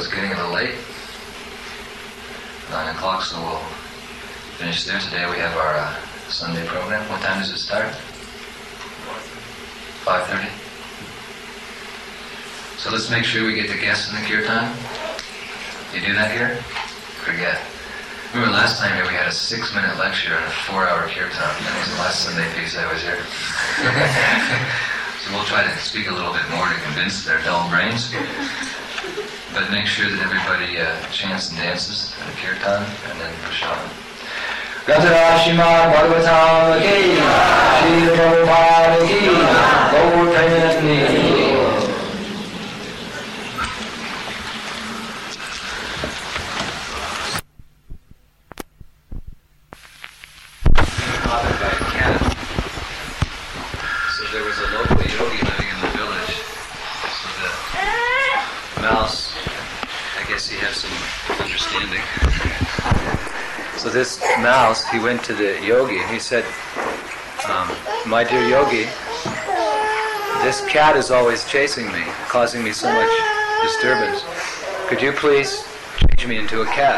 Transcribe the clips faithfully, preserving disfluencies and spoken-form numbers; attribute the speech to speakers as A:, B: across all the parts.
A: it's getting a little late. Nine o'clock, so we'll finish there. Today we have our uh, Sunday program. What time does it start? five thirty. So let's make sure we get the guests in the kirtan. You do that here? Forget. Remember last time here we had a six-minute lecture and a four-hour kirtan. That was the last Sunday piece I was here. So we'll try to speak a little bit more to convince their dull brains. But make sure that everybody uh, chants and dances at the kirtan and then prashad. Gatara Shrimad Bhagavatam Ki Srila Prabhupada Ki Gaur Premanandi. So this mouse, he went to the yogi and he said, um, my dear yogi, this cat is always chasing me, causing me so much disturbance. Could you please change me into a cat?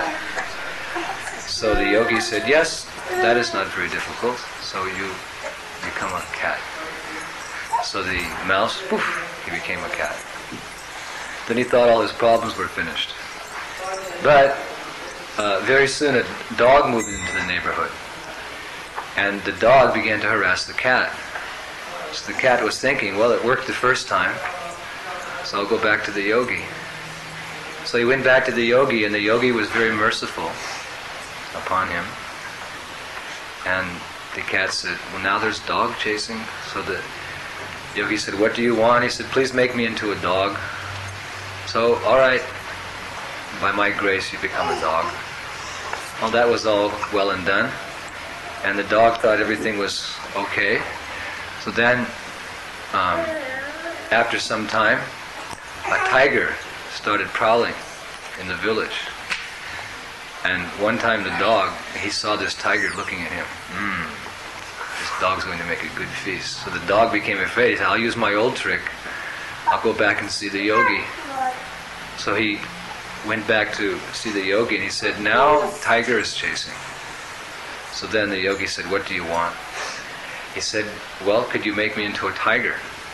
A: So the yogi said, yes, that is not very difficult. So you become a cat. So the mouse, poof, he became a cat. Then he thought all his problems were finished. But Uh, very soon a dog moved into the neighborhood, and the dog began to harass the cat. So the cat was thinking, well, it worked the first time, so I'll go back to the yogi. So he went back to the yogi, and the yogi was very merciful upon him. And the cat said, well, now there's dog chasing. So the yogi said, what do you want? He said, please make me into a dog. So, all right, by my grace you become a dog. Well, that was all well and done, and the dog thought everything was okay. So then, um, after some time, a tiger started prowling in the village. And one time the dog, he saw this tiger looking at him. Mm, this dog's going to make a good feast. So the dog became afraid. He said, I'll use my old trick. I'll go back and see the yogi. So he went back to see the yogi, and he said, now tiger is chasing. So then the yogi said, what do you want? He said, well, could you make me into a tiger?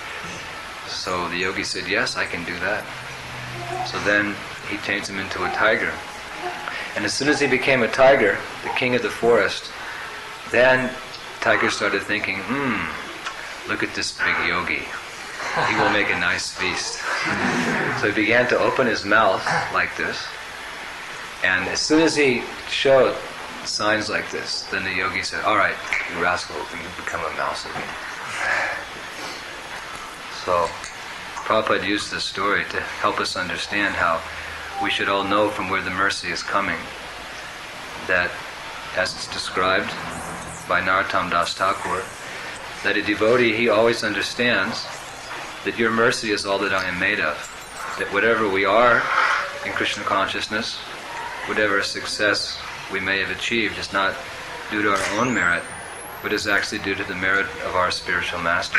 A: So the yogi said, yes, I can do that. So then he changed him into a tiger. And as soon as he became a tiger, the king of the forest, then tiger started thinking, hmm, look at this big yogi. He will make a nice feast. So he began to open his mouth like this. And as soon as he showed signs like this, then the yogi said, all right, you rascal, you become a mouse again. So Prabhupada used this story to help us understand how we should all know from where the mercy is coming. That, as it's described by Narottam Das Thakur, that a devotee, he always understands that your mercy is all that I am made of. That whatever we are in Krishna consciousness, whatever success we may have achieved is not due to our own merit, but is actually due to the merit of our spiritual master.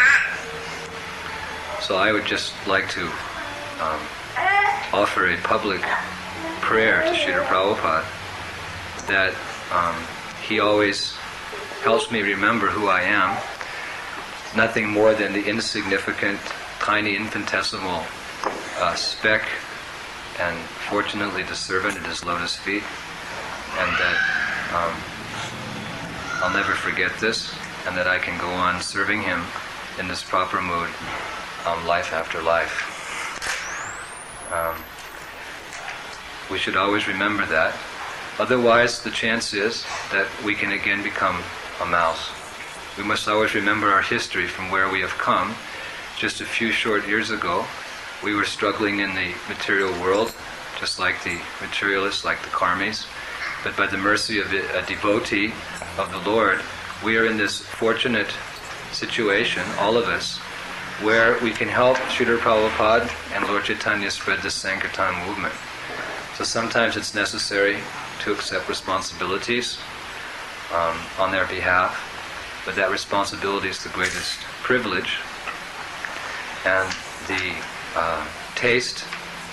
A: So I would just like to um, offer a public prayer to Srila Prabhupada that um, he always helps me remember who I am, nothing more than the insignificant, tiny, infinitesimal uh, speck, and fortunately the servant at his lotus feet, and that um, I'll never forget this, and that I can go on serving him in this proper mood, um, life after life. Um, we should always remember that. Otherwise, the chance is that we can again become a mouse. We must always remember our history from where we have come. Just a few short years ago, we were struggling in the material world, just like the materialists, like the karmis. But by the mercy of a devotee of the Lord, we are in this fortunate situation, all of us, where we can help Srila Prabhupada and Lord Chaitanya spread the Sankirtan movement. So sometimes it's necessary to accept responsibilities um, on their behalf, but that responsibility is the greatest privilege. And the uh, taste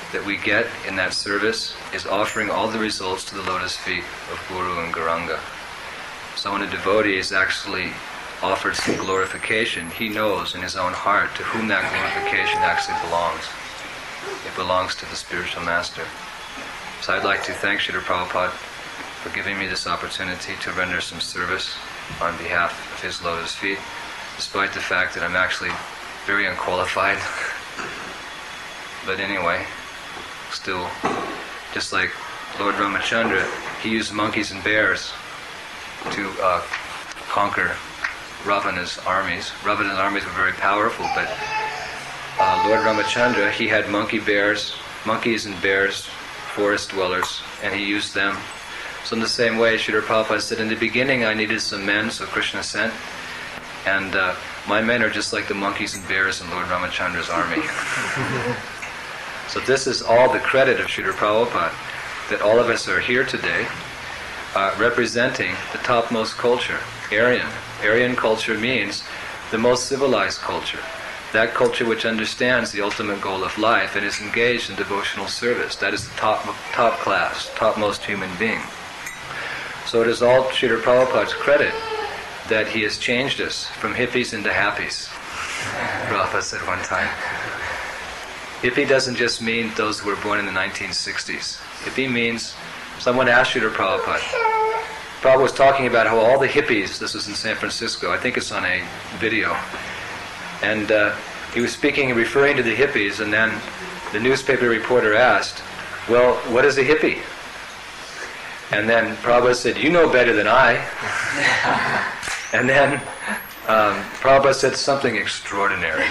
A: that we get in that service is offering all the results to the lotus feet of Guru and Gauranga. So when a devotee is actually offered some glorification, he knows in his own heart to whom that glorification actually belongs. It belongs to the spiritual master. So I'd like to thank Srila Prabhupada for giving me this opportunity to render some service on behalf of his lotus feet, despite the fact that I'm actually very unqualified. But anyway, still, just like Lord Ramachandra, he used monkeys and bears to uh, conquer Ravana's armies. Ravana's armies were very powerful, but uh, Lord Ramachandra, he had monkey bears, monkeys and bears, forest dwellers, and he used them. So in the same way, Srila Prabhupada said, in the beginning I needed some men, so Krishna sent, and uh, my men are just like the monkeys and bears in Lord Ramachandra's army. So this is all the credit of Srila Prabhupada, that all of us are here today uh, representing the topmost culture, Aryan. Aryan culture means the most civilized culture, that culture which understands the ultimate goal of life and is engaged in devotional service. That is the top, top class, topmost human being. So it is all Srila Prabhupada's credit that he has changed us from hippies into happies. Prabhupada said one time. Hippie doesn't just mean those who were born in the nineteen sixties. Hippie means, someone asked Srila Prabhupada, Prabhupada was talking about how all the hippies, this was in San Francisco, I think it's on a video, and uh, he was speaking and referring to the hippies, and then the newspaper reporter asked, well, what is a hippie? And then Prabhupada said, you know better than I. And then um, Prabhupada said something extraordinary.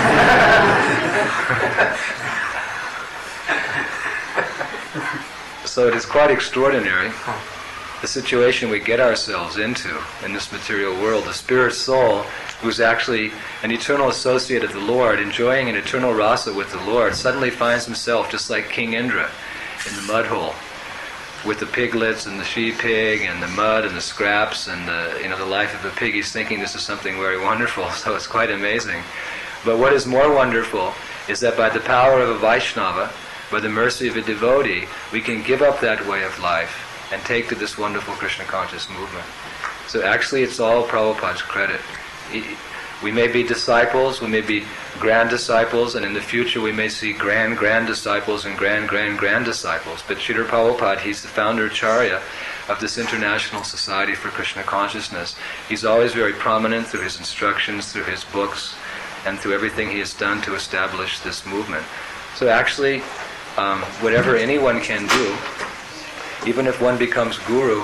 A: So it is quite extraordinary, the situation we get ourselves into in this material world. The spirit soul, who's actually an eternal associate of the Lord, enjoying an eternal rasa with the Lord, suddenly finds himself just like King Indra in the mud hole, with the piglets and the she-pig and the mud and the scraps and the, you know, the life of a pig. He's thinking this is something very wonderful, so it's quite amazing. But what is more wonderful is that by the power of a Vaishnava, by the mercy of a devotee, we can give up that way of life and take to this wonderful Krishna conscious movement. So actually it's all Prabhupada's credit. He, we may be disciples, we may be grand disciples, and in the future we may see grand, grand disciples and grand, grand, grand disciples. But Srila Prabhupada, he's the founder Acharya of this International Society for Krishna Consciousness. He's always very prominent through his instructions, through his books, and through everything he has done to establish this movement. So actually, um, whatever anyone can do, even if one becomes guru,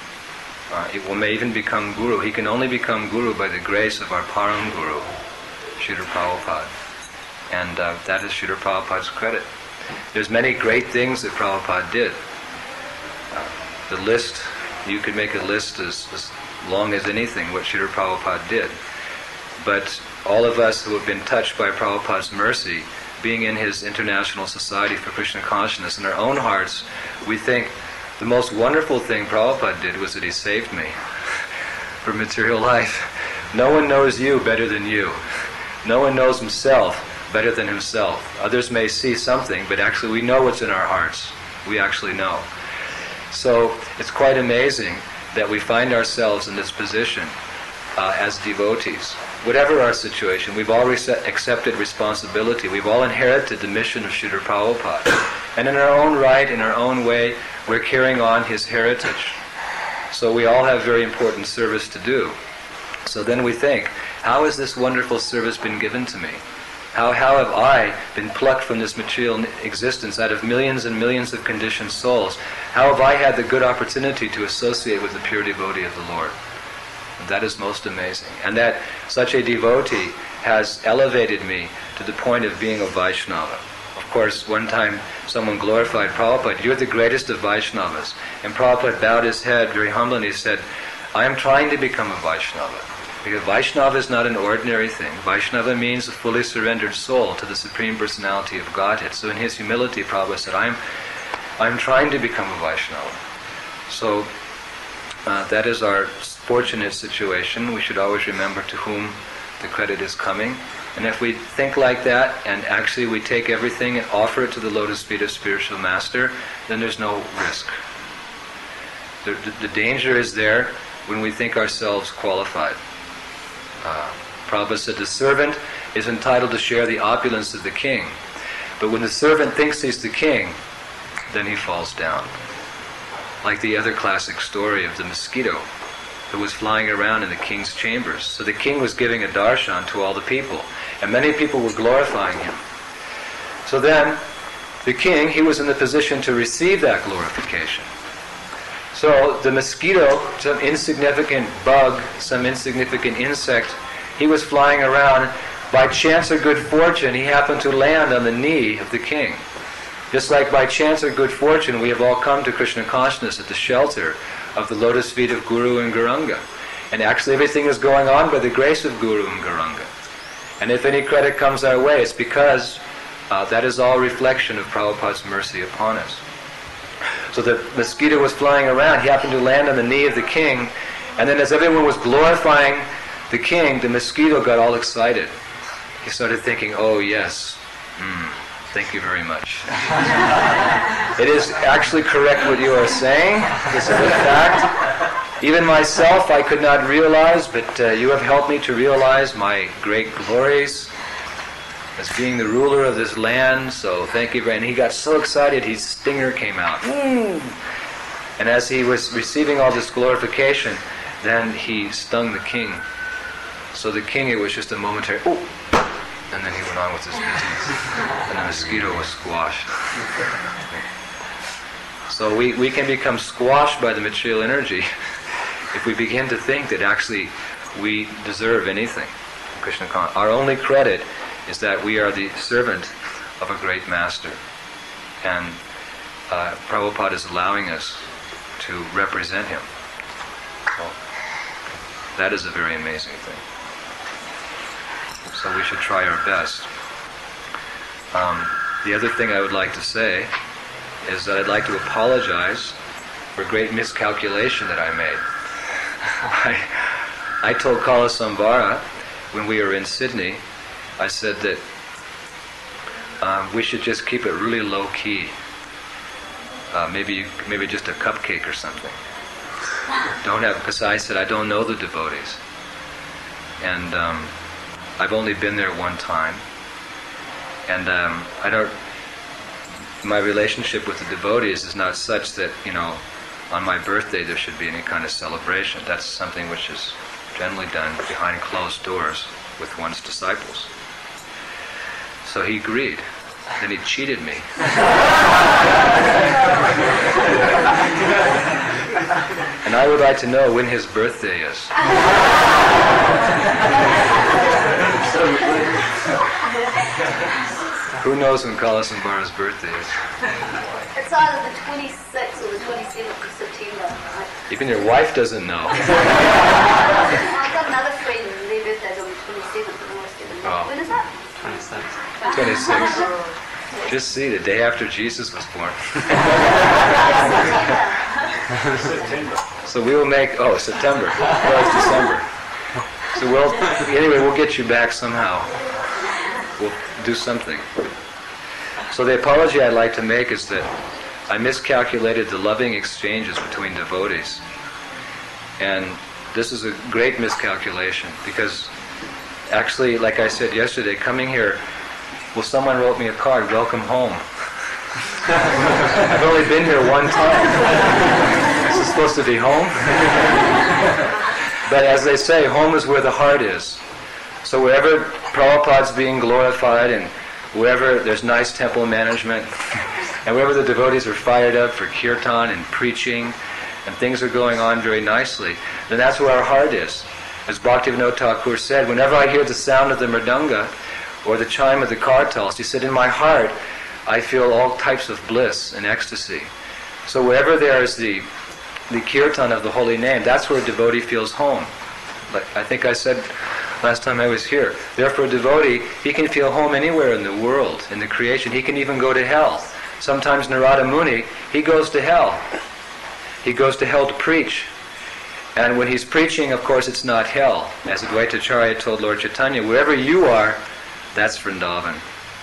A: uh, it will, may even become guru, he can only become guru by the grace of our Param Guru, Srila Prabhupada. And uh, that is Srila Prabhupada's credit. There's many great things that Prabhupada did. Uh, the list, you could make a list as, as long as anything, what Srila Prabhupada did. But all of us who have been touched by Prabhupada's mercy, being in his International Society for Krishna Consciousness, in our own hearts, we think, the most wonderful thing Prabhupada did was that he saved me from material life. No one knows you better than you. No one knows himself better than himself. Others may see something, but actually we know what's in our hearts. We actually know. So it's quite amazing that we find ourselves in this position uh, as devotees. Whatever our situation, we've all rece- accepted responsibility. We've all inherited the mission of Srila Prabhupada. And in our own right, in our own way, we're carrying on his heritage. So we all have very important service to do. So then we think, how has this wonderful service been given to me? How, how have I been plucked from this material existence out of millions and millions of conditioned souls? How have I had the good opportunity to associate with the pure devotee of the Lord? That is most amazing. And that such a devotee has elevated me to the point of being a Vaishnava. Of course, one time someone glorified Prabhupada, you're the greatest of Vaishnavas. And Prabhupada bowed his head very humbly and he said, I am trying to become a Vaishnava. Because Vaishnava is not an ordinary thing. Vaishnava means a fully surrendered soul to the Supreme Personality of Godhead. So in his humility, Prabhupada said, I'm, I'm trying to become a Vaishnava. So uh, that is our fortunate situation. We should always remember to whom the credit is coming. And if we think like that, and actually we take everything and offer it to the lotus feet of Spiritual Master, then there's no risk. The, the, the danger is there when we think ourselves qualified. Uh, Prabhupada said the servant is entitled to share the opulence of the king. But when the servant thinks he's the king, then he falls down. Like the other classic story of the mosquito that was flying around in the king's chambers. So the king was giving a darshan to all the people, and many people were glorifying him. So then, the king, he was in the position to receive that glorification. So the mosquito, some insignificant bug, some insignificant insect, he was flying around. By chance or good fortune, he happened to land on the knee of the king. Just like by chance or good fortune, we have all come to Krishna consciousness at the shelter of the lotus feet of Guru and Gauranga. And actually everything is going on by the grace of Guru and Gauranga. And if any credit comes our way, it's because uh, that is all reflection of Prabhupada's mercy upon us. So the mosquito was flying around. He happened to land on the knee of the king. And then as everyone was glorifying the king, the mosquito got all excited. He started thinking, oh yes, mm, thank you very much. It is actually correct what you are saying. This is a fact. Even myself I could not realize, but uh, you have helped me to realize my great glories as being the ruler of this land, so thank you very much. And he got so excited, his stinger came out. Mm. And as he was receiving all this glorification, then he stung the king. So the king, it was just a momentary, oh, and then he went on with his business. And the mosquito was squashed. So we, we can become squashed by the material energy if we begin to think that actually we deserve anything. Krishna consciousness. Our only credit is that we are the servant of a great master. And uh, Prabhupada is allowing us to represent him. So that is a very amazing thing. So we should try our best. Um, the other thing I would like to say is that I'd like to apologize for a great miscalculation that I made. I, I told Kala Sambara when we were in Sydney, I said that um, we should just keep it really low key. Uh, maybe maybe just a cupcake or something. Don't have, because I said I don't know the devotees, and um, I've only been there one time, and um, I don't. My relationship with the devotees is not such that, you know, on my birthday there should be any kind of celebration. That's something which is generally done behind closed doors with one's disciples. So he agreed. Then he cheated me. And I would like to know when his birthday is. Who knows when Kala Sambara's birthday is?
B: It's either the twenty-sixth or the twenty-seventh of September.
A: Even your wife doesn't know.
B: I've got another friend, their birthday's on the twenty-seventh, and I always get them.
A: Oh.
B: When is that?
C: twenty-six.
A: twenty-six. Just see, the day after Jesus was born.
C: September.
A: So we will make, oh, September. Well, it's December. So we'll, anyway, we'll get you back somehow. We'll do something. So the apology I'd like to make is that I miscalculated the loving exchanges between devotees. And this is a great miscalculation because actually, like I said yesterday, coming here, well, someone wrote me a card, welcome home. I've only been here one time. Is this supposed to be home? But as they say, home is where the heart is. So wherever Prabhupada's being glorified and wherever there's nice temple management and wherever the devotees are fired up for kirtan and preaching and things are going on very nicely, then that's where our heart is. As Bhaktivinoda Thakur said, whenever I hear the sound of the mridanga or the chime of the kartals, he said, in my heart I feel all types of bliss and ecstasy. So wherever there is the the kirtan of the holy name, that's where a devotee feels home. Like I think I said last time I was here. Therefore a devotee, he can feel home anywhere in the world, in the creation. He can even go to hell. Sometimes Narada Muni, he goes to hell. He goes to hell to preach. And when he's preaching, of course, it's not hell. As Advaitacharya told Lord Chaitanya, wherever you are, That's Vrindavan.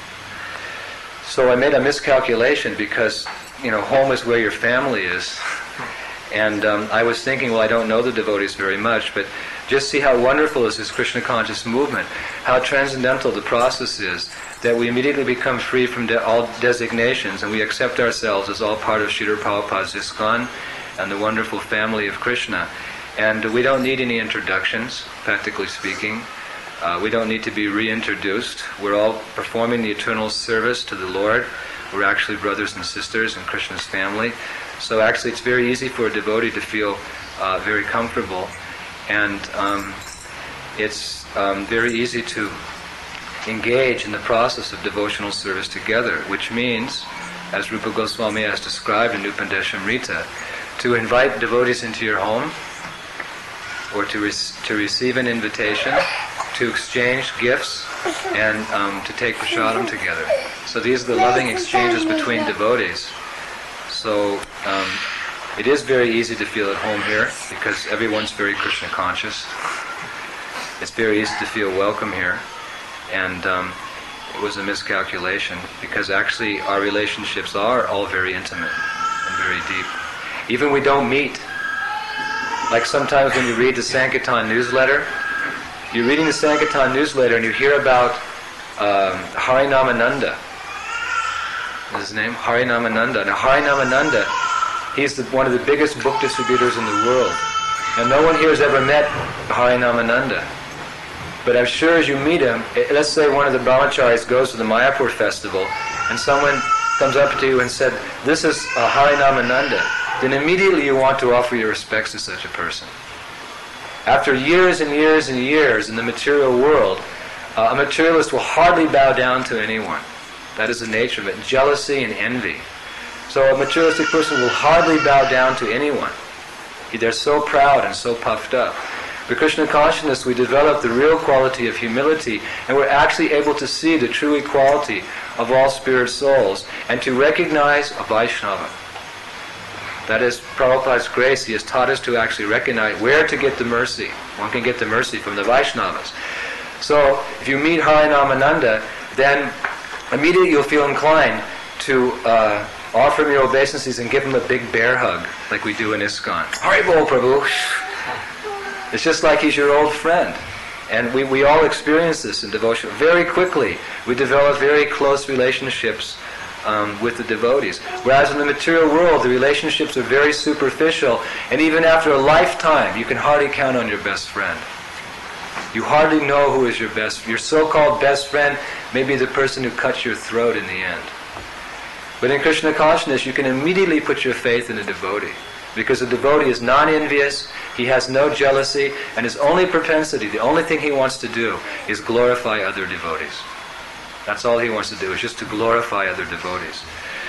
A: So I made a miscalculation because, you know, home is where your family is. And um, I was thinking, well, I don't know the devotees very much, but just see how wonderful is this Krishna conscious movement, how transcendental the process is, that we immediately become free from de- all designations and we accept ourselves as all part of Srila Prabhupada's ISKCON and the wonderful family of Krishna. And we don't need any introductions, practically speaking. Uh, we don't need to be reintroduced. We're all performing the eternal service to the Lord. We're actually brothers and sisters in Krishna's family. So actually it's very easy for a devotee to feel uh, very comfortable. And um, it's um, very easy to engage in the process of devotional service together, which means, as Rupa Goswami has described in Upandesamrita, to invite devotees into your home, or to, re- to receive an invitation, to exchange gifts, and um, to take prasadam together. So these are the loving exchanges between devotees. So um, it is very easy to feel at home here because everyone's very Krishna conscious. It's very easy to feel welcome here. And um, it was a miscalculation because actually our relationships are all very intimate and very deep. Even we don't meet. Like sometimes when you read the Sankirtan newsletter, you're reading the Sankirtan newsletter and you hear about um, Harinamananda. What's his name? Harinamananda. Now Harinamananda, he's the, one of the biggest book distributors in the world. And no one here has ever met Harinamananda. But I'm sure as you meet him, let's say one of the brahmacharis goes to the Mayapur festival and someone comes up to you and said, this is uh, Harinamananda, then immediately you want to offer your respects to such a person. After years and years and years in the material world, uh, a materialist will hardly bow down to anyone. That is the nature of it, jealousy and envy. So a materialistic person will hardly bow down to anyone. They're so proud and so puffed up. With Krishna consciousness, we develop the real quality of humility, and we're actually able to see the true equality of all spirit souls, and to recognize a Vaishnava. That is Prabhupada's grace. He has taught us to actually recognize where to get the mercy. One can get the mercy from the Vaishnavas. So if you meet Harinamananda, then immediately you'll feel inclined to uh, offer him your obeisances and give him a big bear hug, like we do in ISKCON. Haribol Prabhu! It's just like he's your old friend. And we, we all experience this in devotion. Very quickly, we develop very close relationships um, with the devotees. Whereas in the material world, the relationships are very superficial, and even after a lifetime, you can hardly count on your best friend. You hardly know who is your best. Your so-called best friend may be the person who cuts your throat in the end. But in Krishna consciousness, you can immediately put your faith in a devotee. Because a devotee is non-envious, he has no jealousy, and his only propensity, the only thing he wants to do, is glorify other devotees. That's all he wants to do, is just to glorify other devotees.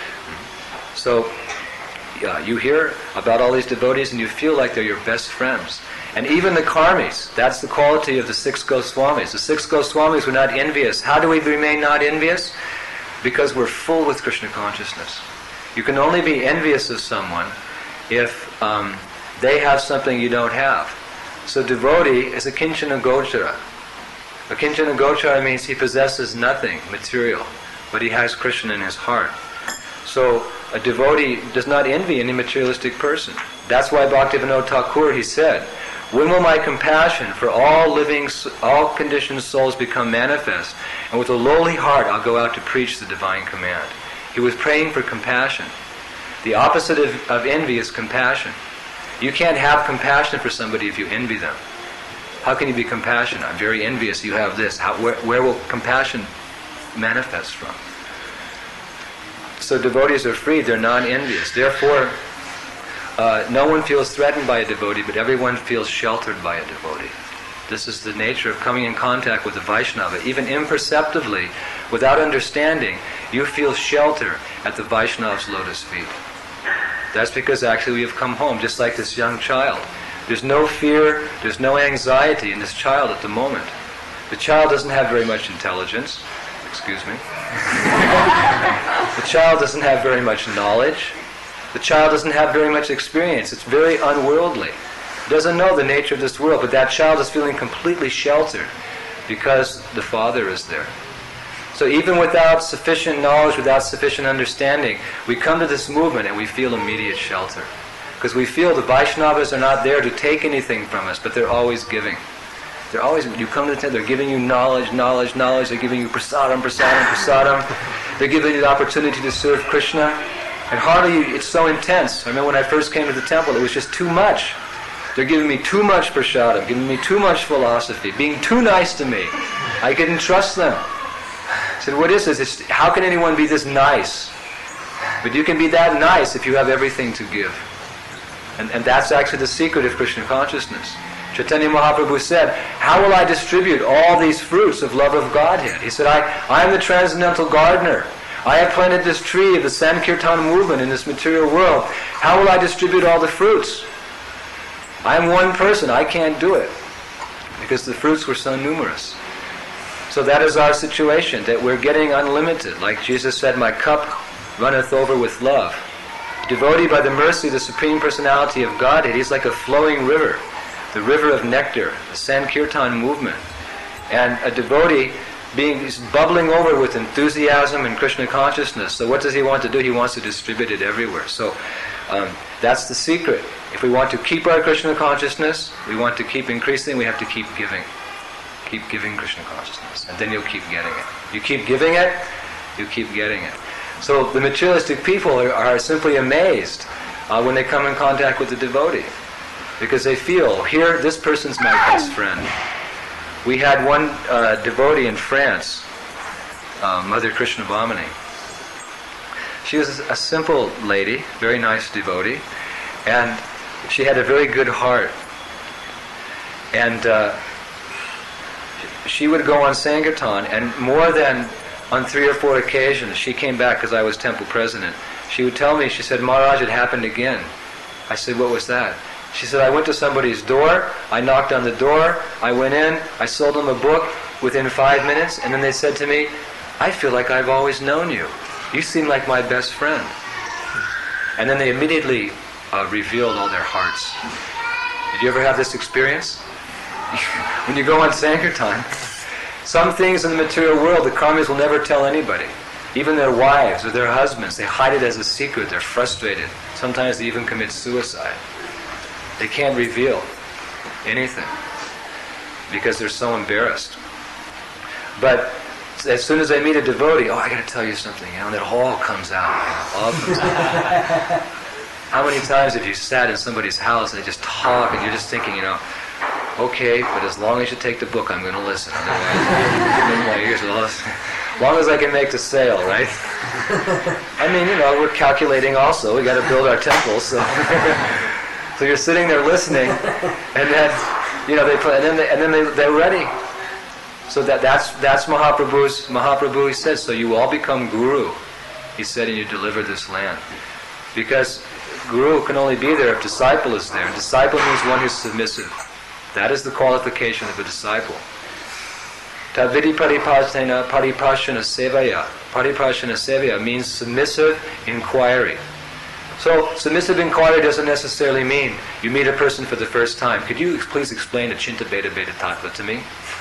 A: So, yeah, you hear about all these devotees and you feel like they're your best friends. And even the karmis, that's the quality of the six Goswamis. The six Goswamis were not envious. How do we remain not envious? Because we're full with Krishna consciousness. You can only be envious of someone if um, they have something you don't have. So devotee is a kinchana gochara. A kinchana gochara means he possesses nothing material, but he has Krishna in his heart. So a devotee does not envy any materialistic person. That's why Bhaktivinoda Thakur, he said, when will my compassion for all living, all conditioned souls become manifest? And with a lowly heart I'll go out to preach the divine command. He was praying for compassion. The opposite of, of envy is compassion. You can't have compassion for somebody if you envy them. How can you be compassionate? I'm very envious you have this. How, where, where will compassion manifest from? So devotees are free, they're non-envious. Therefore, uh, no one feels threatened by a devotee, but everyone feels sheltered by a devotee. This is the nature of coming in contact with a Vaishnava. Even imperceptibly, without understanding, you feel shelter at the Vaishnava's lotus feet. That's because actually we have come home, just like this young child. There's no fear, there's no anxiety in this child at the moment. The child doesn't have very much intelligence. Excuse me. The child doesn't have very much knowledge. The child doesn't have very much experience. It's very unworldly. It doesn't know the nature of this world, but that child is feeling completely sheltered because the Father is there. So even without sufficient knowledge, without sufficient understanding, we come to this movement and we feel immediate shelter. Because we feel the Vaishnavas are not there to take anything from us, but they're always giving. They're always, you come to the temple, they're giving you knowledge, knowledge, knowledge, they're giving you prasadam, prasadam, prasadam. They're giving you the opportunity to serve Krishna. And hardly, it's so intense. I remember when I first came to the temple, it was just too much. They're giving me too much prasadam, giving me too much philosophy, being too nice to me. I couldn't trust them. I said, what is this? It's, how can anyone be this nice? But you can be that nice if you have everything to give. And, and that's actually the secret of Krishna consciousness. Chaitanya Mahaprabhu said, how will I distribute all these fruits of love of Godhead? He said, I, I am the transcendental gardener. I have planted this tree of the Sankirtan movement in this material world. How will I distribute all the fruits? I am one person. I can't do it. Because the fruits were so numerous. So that is our situation, that we're getting unlimited. Like Jesus said, my cup runneth over with love. Devotee by the mercy of the Supreme Personality of Godhead, he's like a flowing river. The river of nectar, the Sankirtan movement. And a devotee being he's bubbling over with enthusiasm and Krishna consciousness. So what does he want to do? He wants to distribute it everywhere. So um, that's the secret. If we want to keep our Krishna consciousness, we want to keep increasing, we have to keep giving. Keep giving Krishna consciousness. And then you'll keep getting it. You keep giving it, you keep getting it. So the materialistic people are, are simply amazed uh, when they come in contact with the devotee. Because they feel, here, this person's my best friend. We had one uh, devotee in France, uh, Mother Krishna Bhamini. She was a simple lady, very nice devotee, and she had a very good heart. And uh, she would go on Sankirtan, and more than on three or four occasions, she came back because I was temple president. She would tell me, she said, Maharaj, it happened again. I said, what was that? She said, I went to somebody's door, I knocked on the door, I went in, I sold them a book within five minutes, and then they said to me, I feel like I've always known you. You seem like my best friend. And then they immediately uh, revealed all their hearts. Did you ever have this experience? When you go on Sankirtan, some things in the material world, the karmis will never tell anybody. Even their wives or their husbands, they hide it as a secret, they're frustrated. Sometimes they even commit suicide. They can't reveal anything because they're so embarrassed. But as soon as I meet a devotee, oh, I got to tell you something, you know, and it all comes out. You know, all comes out. How many times have you sat in somebody's house and they just talk and you're just thinking, you know, okay, but as long as you take the book, I'm going to listen. Otherwise, my ears will listen. As long as I can make the sale, right? I mean, you know, we're calculating also. We got to build our temples, so. So you're sitting there listening, and then, you know, they put, and then they, and then they, they're ready. So that that's that's Mahaprabhu's Mahaprabhu. He says, so you all become guru. He said, and you deliver this land, because guru can only be there if disciple is there. And disciple means one who's submissive. That is the qualification of a disciple. Tavidi paripasena paripashana sevaya. Paripashana sevaya means submissive inquiry. So, submissive inquiry doesn't necessarily mean you meet a person for the first time. Could you please explain a Chinta Beta Beta Tattva to me?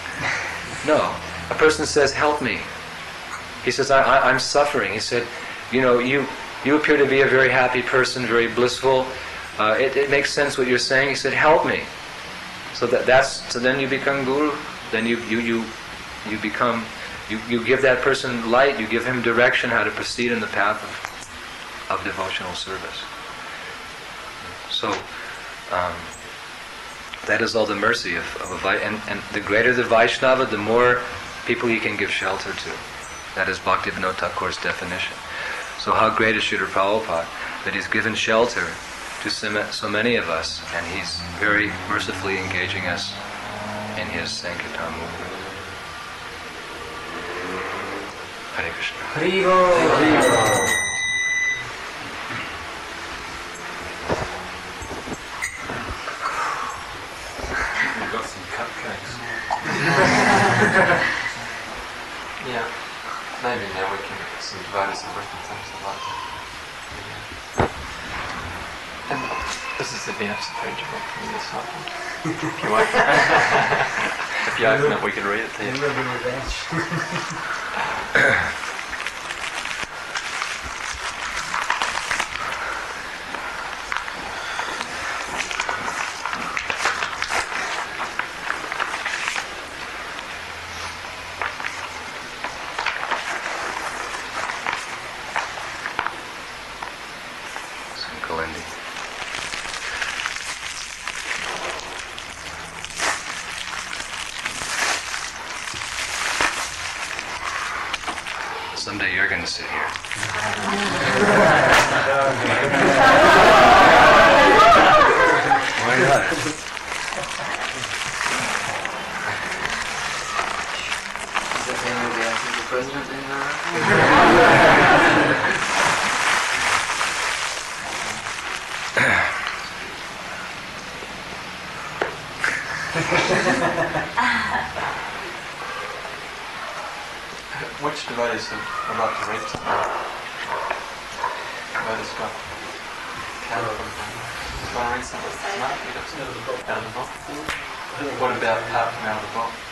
A: No. A person says, help me. He says, I, I, I'm suffering. He said, you know, you you appear to be a very happy person, very blissful. Uh, it, it makes sense what you're saying. He said, help me. So that that's so then you become guru. Then you you you you become you, you give that person light. You give him direction how to proceed in the path of. of devotional service. So, um, that is all the mercy of, of a Vaishnava. And, and the greater the Vaishnava, the more people he can give shelter to. That is Bhaktivinoda Thakur's definition. So how great is Srila Prabhupada that he's given shelter to so many of us, and he's very mercifully engaging us in his Sankirtan movement. Hare Krishna.
D: Hare Krishna.
C: Yeah, maybe now we can get some devotees and working things like that. And this is the Vyasa page you want from this one. If you want. If you open it, we can read it to you.
A: Kalindi. Someday you're going to sit here. Why not?
C: Is that the end of the answer to the president then? Which devotees are about to read tonight? Devotees got Carol from Want to read something tonight? You got some out of the book. Out of the book? What about apart from out of the book?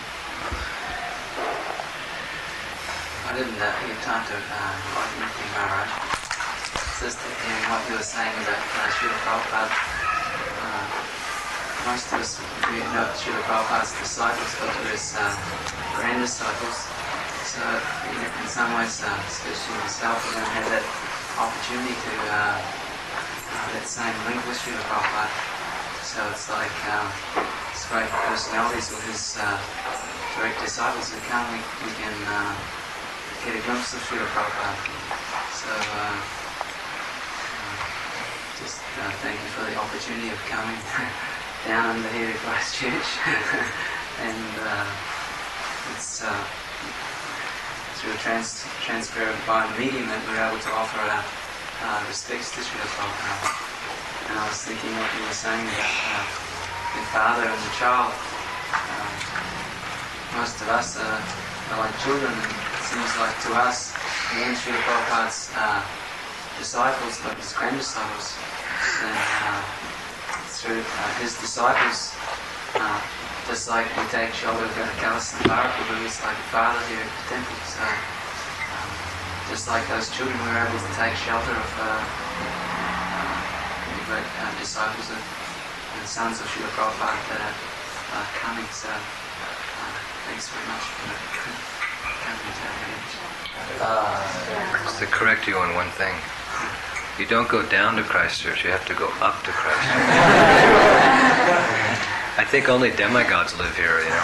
E: I didn't uh, get time to uh, write anything, Maharaj. Just in what you were saying about uh, Srila Prabhupada. Uh, most of us we know Srila Prabhupada's disciples, but his uh, grand disciples. So in, in some ways, uh, especially myself, we don't have that opportunity to uh, uh, that same link with Srila Prabhupada. So it's like um, these great personalities or his uh, direct disciples who come, we, we can uh, get a glimpse of Srila Prabhupada. So uh, uh, just uh, thank you for the opportunity of coming down under here at Christchurch. And uh, it's uh, through a trans transparent divine medium that we're able to offer our uh, respects to Srila Prabhupada. And I was thinking what you were saying about uh, the father and the child. Um, most of us are, are like children, and it seems like to us, again, Srila Prabhupada's uh, disciples, but his grand-disciples, and uh, through uh, his disciples, uh, just like we take shelter of Kalas and Bharaprabhu, he's like a father here at the temple. So, um, just like those children, we're able to take shelter of uh, uh, the great uh, disciples of, and sons of Srila Prabhupada that are uh, coming. So, uh, thanks very much for coming to our village.
A: Uh, just to correct you on one thing. You don't go down to Christchurch, you have to go up to Christchurch. I think only demigods live here, you know.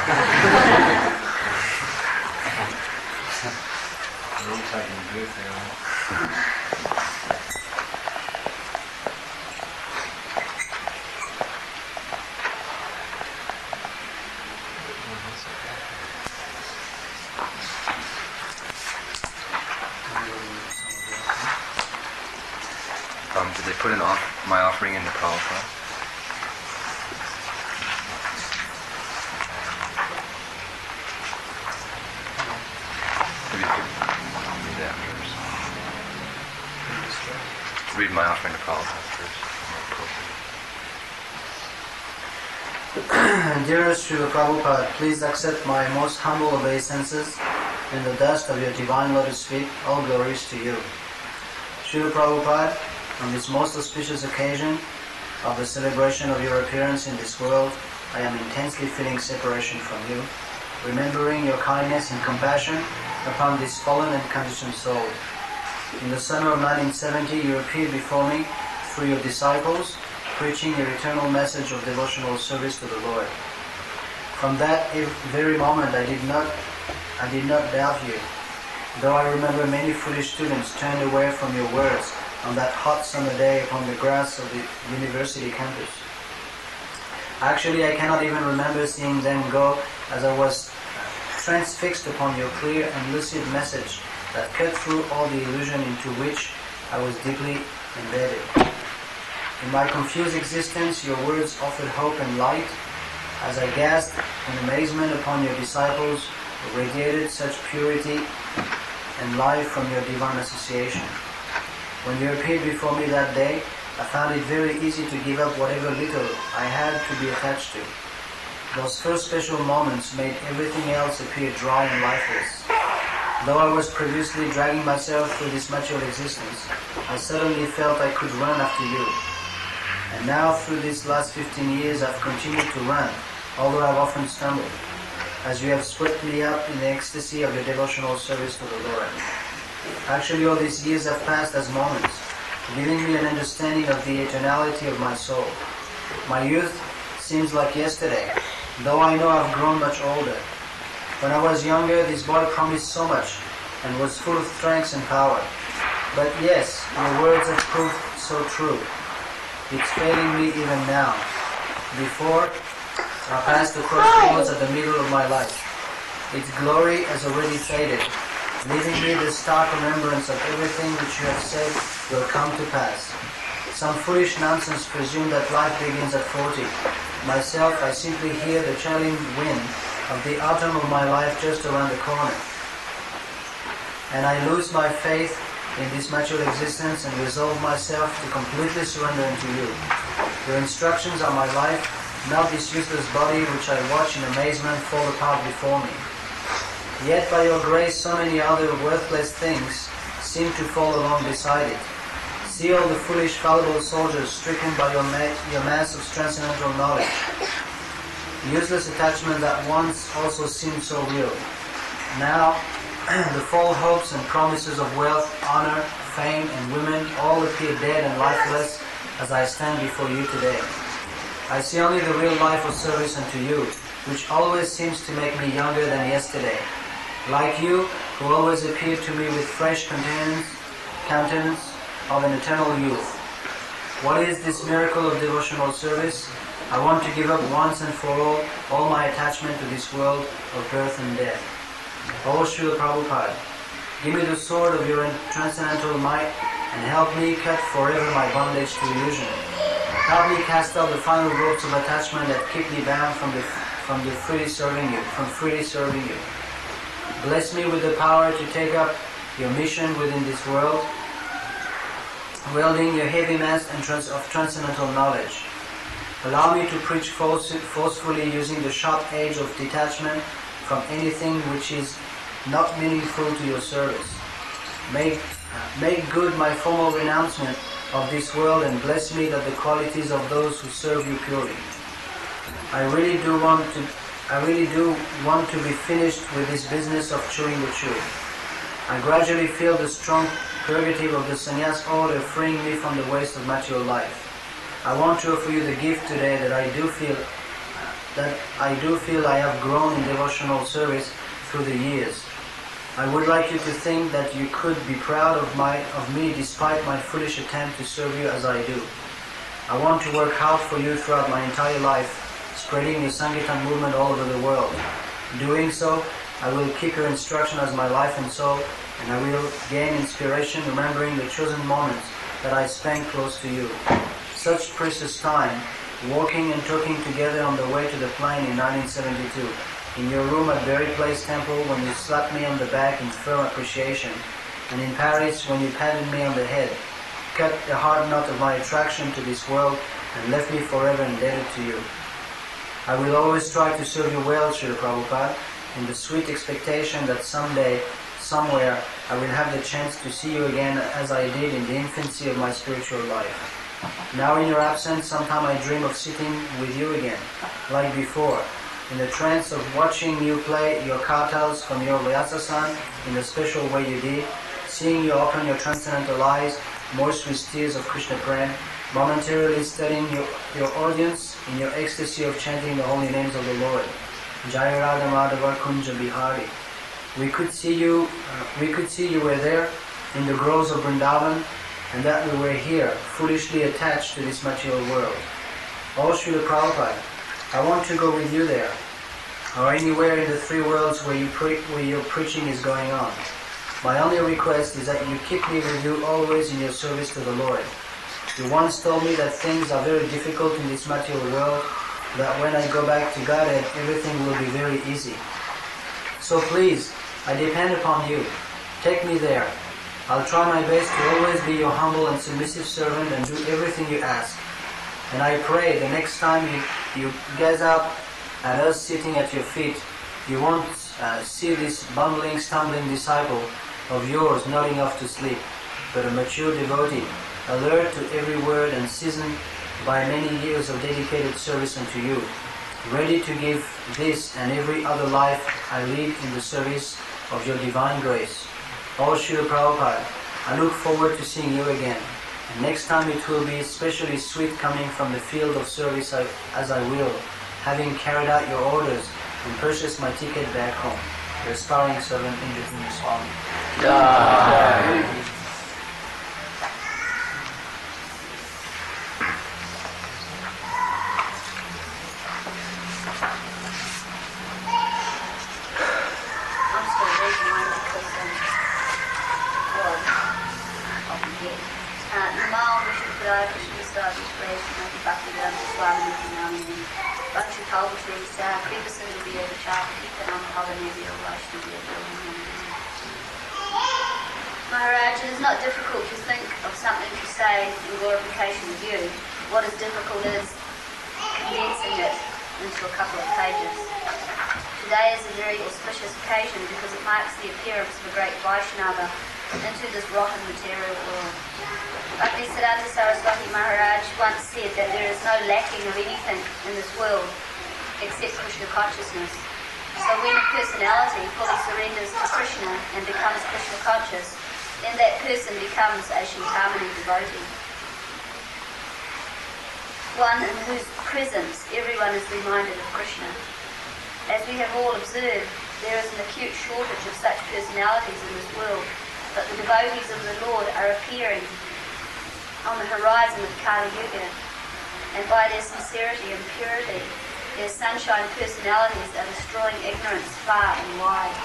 A: Um, did they put an off my offering in the Prabhupada? Read my offering to Prabhupada first.
F: Dearest Srila Prabhupada, please accept my most humble obeisances in the dust of your divine lotus feet. All glories to you. Srila Prabhupada, on this most auspicious occasion of the celebration of your appearance in this world, I am intensely feeling separation from you, remembering your kindness and compassion upon this fallen and conditioned soul. In the summer of nineteen seventy, you appeared before me through your disciples, preaching your eternal message of devotional service to the Lord. From that very moment, I did not, I did not doubt you, though I remember many foolish students turned away from your words on that hot summer day upon the grass of the university campus. Actually, I cannot even remember seeing them go, as I was transfixed upon your clear and lucid message that cut through all the illusion into which I was deeply embedded. In my confused existence, your words offered hope and light, as I gazed in amazement upon your disciples who radiated such purity and life from your divine association. When you appeared before me that day, I found it very easy to give up whatever little I had to be attached to. Those first special moments made everything else appear dry and lifeless. Though I was previously dragging myself through this material existence, I suddenly felt I could run after you. And now through these last fifteen years I've continued to run, although I've often stumbled, as you have swept me up in the ecstasy of your devotional service to the Lord. Actually, all these years have passed as moments, giving me an understanding of the eternality of my soul. My youth seems like yesterday, though I know I've grown much older. When I was younger, this boy promised so much and was full of strength and power. But yes, your words have proved so true. It's failing me even now. Before, I passed the crossroads at the middle of my life. Its glory has already faded, leaving me the stark remembrance of everything which you have said will come to pass. Some foolish nonsense presume that life begins at forty. Myself, I simply hear the chilling wind of the autumn of my life just around the corner. And I lose my faith in this material existence and resolve myself to completely surrender unto you. Your instructions are my life, not this useless body which I watch in amazement fall apart before me. Yet by your grace so many other worthless things seem to fall along beside it. See all the foolish fallible soldiers stricken by your, ma- your mass of transcendental knowledge. Useless attachment that once also seemed so real. Now, the false hopes and promises of wealth, honor, fame, and women all appear dead and lifeless as I stand before you today. I see only the real life of service unto you, which always seems to make me younger than yesterday. Like you, who always appear to me with fresh countenance, countenance of an eternal youth. What is this miracle of devotional service? I want to give up once and for all all my attachment to this world of birth and death. O Srila Prabhupada, give me the sword of your transcendental might and help me cut forever my bondage to illusion. Help me cast out the final ropes of attachment that keep me bound from the from the freely serving you, from freely serving you. Bless me with the power to take up your mission within this world, wielding your heavy mass and trans- of transcendental knowledge. Allow me to preach force- forcefully using the sharp edge of detachment from anything which is not meaningful to your service. Make, make good my formal renouncement of this world and bless me that the qualities of those who serve you purely. I really do want to I really do want to be finished with this business of chewing the chew. I gradually feel the strong prerogative of the sannyas order freeing me from the waste of material life. I want to offer you the gift today that I do feel that I do feel I have grown in devotional service through the years. I would like you to think that you could be proud of my of me despite my foolish attempt to serve you as I do. I want to work hard for you throughout my entire life, spreading the Sankirtan movement all over the world. Doing so, I will keep your instruction as my life and soul, and I will gain inspiration remembering the chosen moments that I spent close to you. Such precious time, walking and talking together on the way to the plane in nineteen seventy-two, in your room at Berry Place Temple when you slapped me on the back in firm appreciation, and in Paris when you patted me on the head, cut the hard knot of my attraction to this world and left me forever indebted to you. I will always try to serve you well, Srila Prabhupada, in the sweet expectation that someday, somewhere, I will have the chance to see you again as I did in the infancy of my spiritual life. Now in your absence, sometime I dream of sitting with you again, like before, in the trance of watching you play your kartals from your Vyasa-san in the special way you did, seeing you open your transcendental eyes, moist with tears of Krishna Prem, momentarily studying your, your audience in your ecstasy of chanting the holy names of the Lord. Jaya Radha Madhava Kunja Bihari. We could see you, uh, we could see you were there in the groves of Vrindavan, and that we were here, foolishly attached to this material world. O Srila Prabhupada, I want to go with you there, or anywhere in the three worlds where, you pre- where your preaching is going on. My only request is that you keep me with you always in your service to the Lord. You once told me that things are very difficult in this material world, that when I go back to Godhead, everything will be very easy. So please, I depend upon you. Take me there. I'll try my best to always be your humble and submissive servant and do everything you ask. And I pray the next time you, you gaze up at us sitting at your feet, you won't uh, see this bumbling, stumbling disciple of yours nodding off to sleep, but a mature devotee, alert to every word and seasoned by many years of dedicated service unto you, ready to give this and every other life I lead in the service of your divine grace. Oh Srila Prabhupada, I look forward to seeing you again. And next time it will be especially sweet coming from the field of service I, as I will, having carried out your orders and purchased my ticket back home. Your aspiring servant, Indrajit Swami.
D: Jai.
B: I'm just going to read mine because um, well, I'll forget. Uh, Namal Vishnupadaya Krishna Stadi Praise Srimati Bhaktivedanta Swami Nityanamini Bhaksha Kalpatri Sa Kripa Sindhubiya Vachaka Kirtanam Bhavanebhyo Vaishnavya. Maharaj, it is not difficult to think of something to say in glorification of you. What is difficult is condensing it into a couple of pages. Today is a very auspicious occasion because it marks the appearance of a great Vaishnava into this rotten material world. Bhaktisiddhanta Saraswati Maharaj once said that there is no lacking of anything in this world except Krishna consciousness. So when a personality fully surrenders to Krishna and becomes Krishna conscious, then that person becomes a Chintamani devotee. One in whose presence everyone is reminded of Krishna. As we have all observed, there is an acute shortage of such personalities in this world, but the devotees of the Lord are appearing on the horizon of Kali Yuga, and by their sincerity and purity, their sunshine personalities are destroying ignorance far and wide.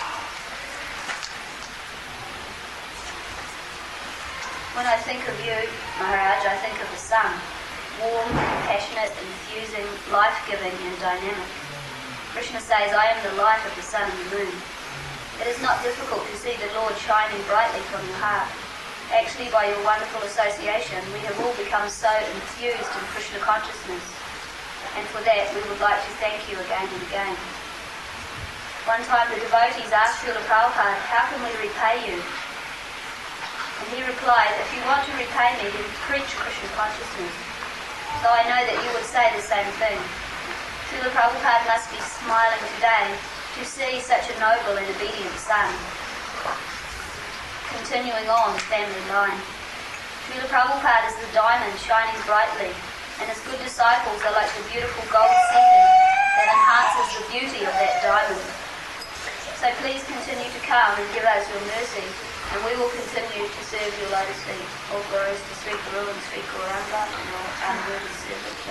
B: When I think of you, Maharaj, I think of the sun, warm, passionate, infusing, life-giving and dynamic. Krishna says, I am the light of the sun and the moon. It is not difficult to see the Lord shining brightly from your heart. Actually, by your wonderful association, we have all become so infused in Krishna consciousness. And for that, we would like to thank you again and again. One time the devotees asked Srila Prabhupada, how can we repay you? And he replied, if you want to repay me, then preach Krishna consciousness. So I know that you would say the same thing. Srila Prabhupada must be smiling today to see such a noble and obedient son. Continuing on the family line. Srila Prabhupada is the diamond shining brightly, and his good disciples are like the beautiful gold setting that enhances the beauty of that diamond. So please continue to come and give us your mercy, and we will continue to serve your lotus feet. All glories to Sri Guru and Sri Gauranga, and all unworthy servants.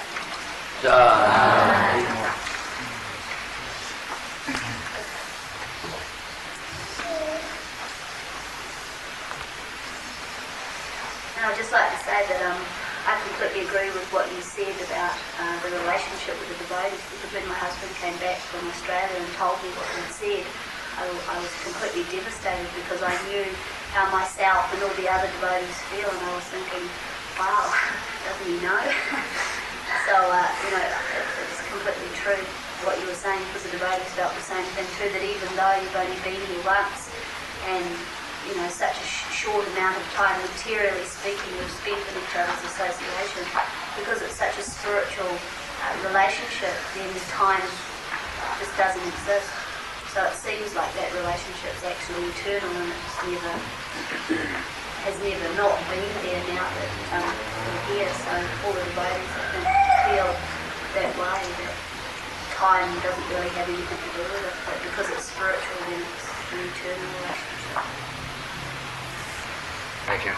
D: Jai.
B: And I'd just like to say that um, I completely agree with what you said about uh, the relationship with the devotees, because when my husband came back from Australia and told me what you had said, I, I was completely devastated because I knew how myself and all the other devotees feel, and I was thinking, wow, doesn't he know? So, uh, you know, it, it's completely true what you were saying, because the devotees felt the same thing too, that even though you've only been here once, and you know, such a sh- short amount of time, materially speaking, we've spent in each other's association, because it's such a spiritual uh, relationship, then time just doesn't exist. So it seems like that relationship is actually eternal, and it's never, has never not been there now that um, we're here. So all the devotees, I think, feel that way, that time doesn't really have anything to do with it, but because it's spiritual, then it's an eternal relationship.
A: Thank you.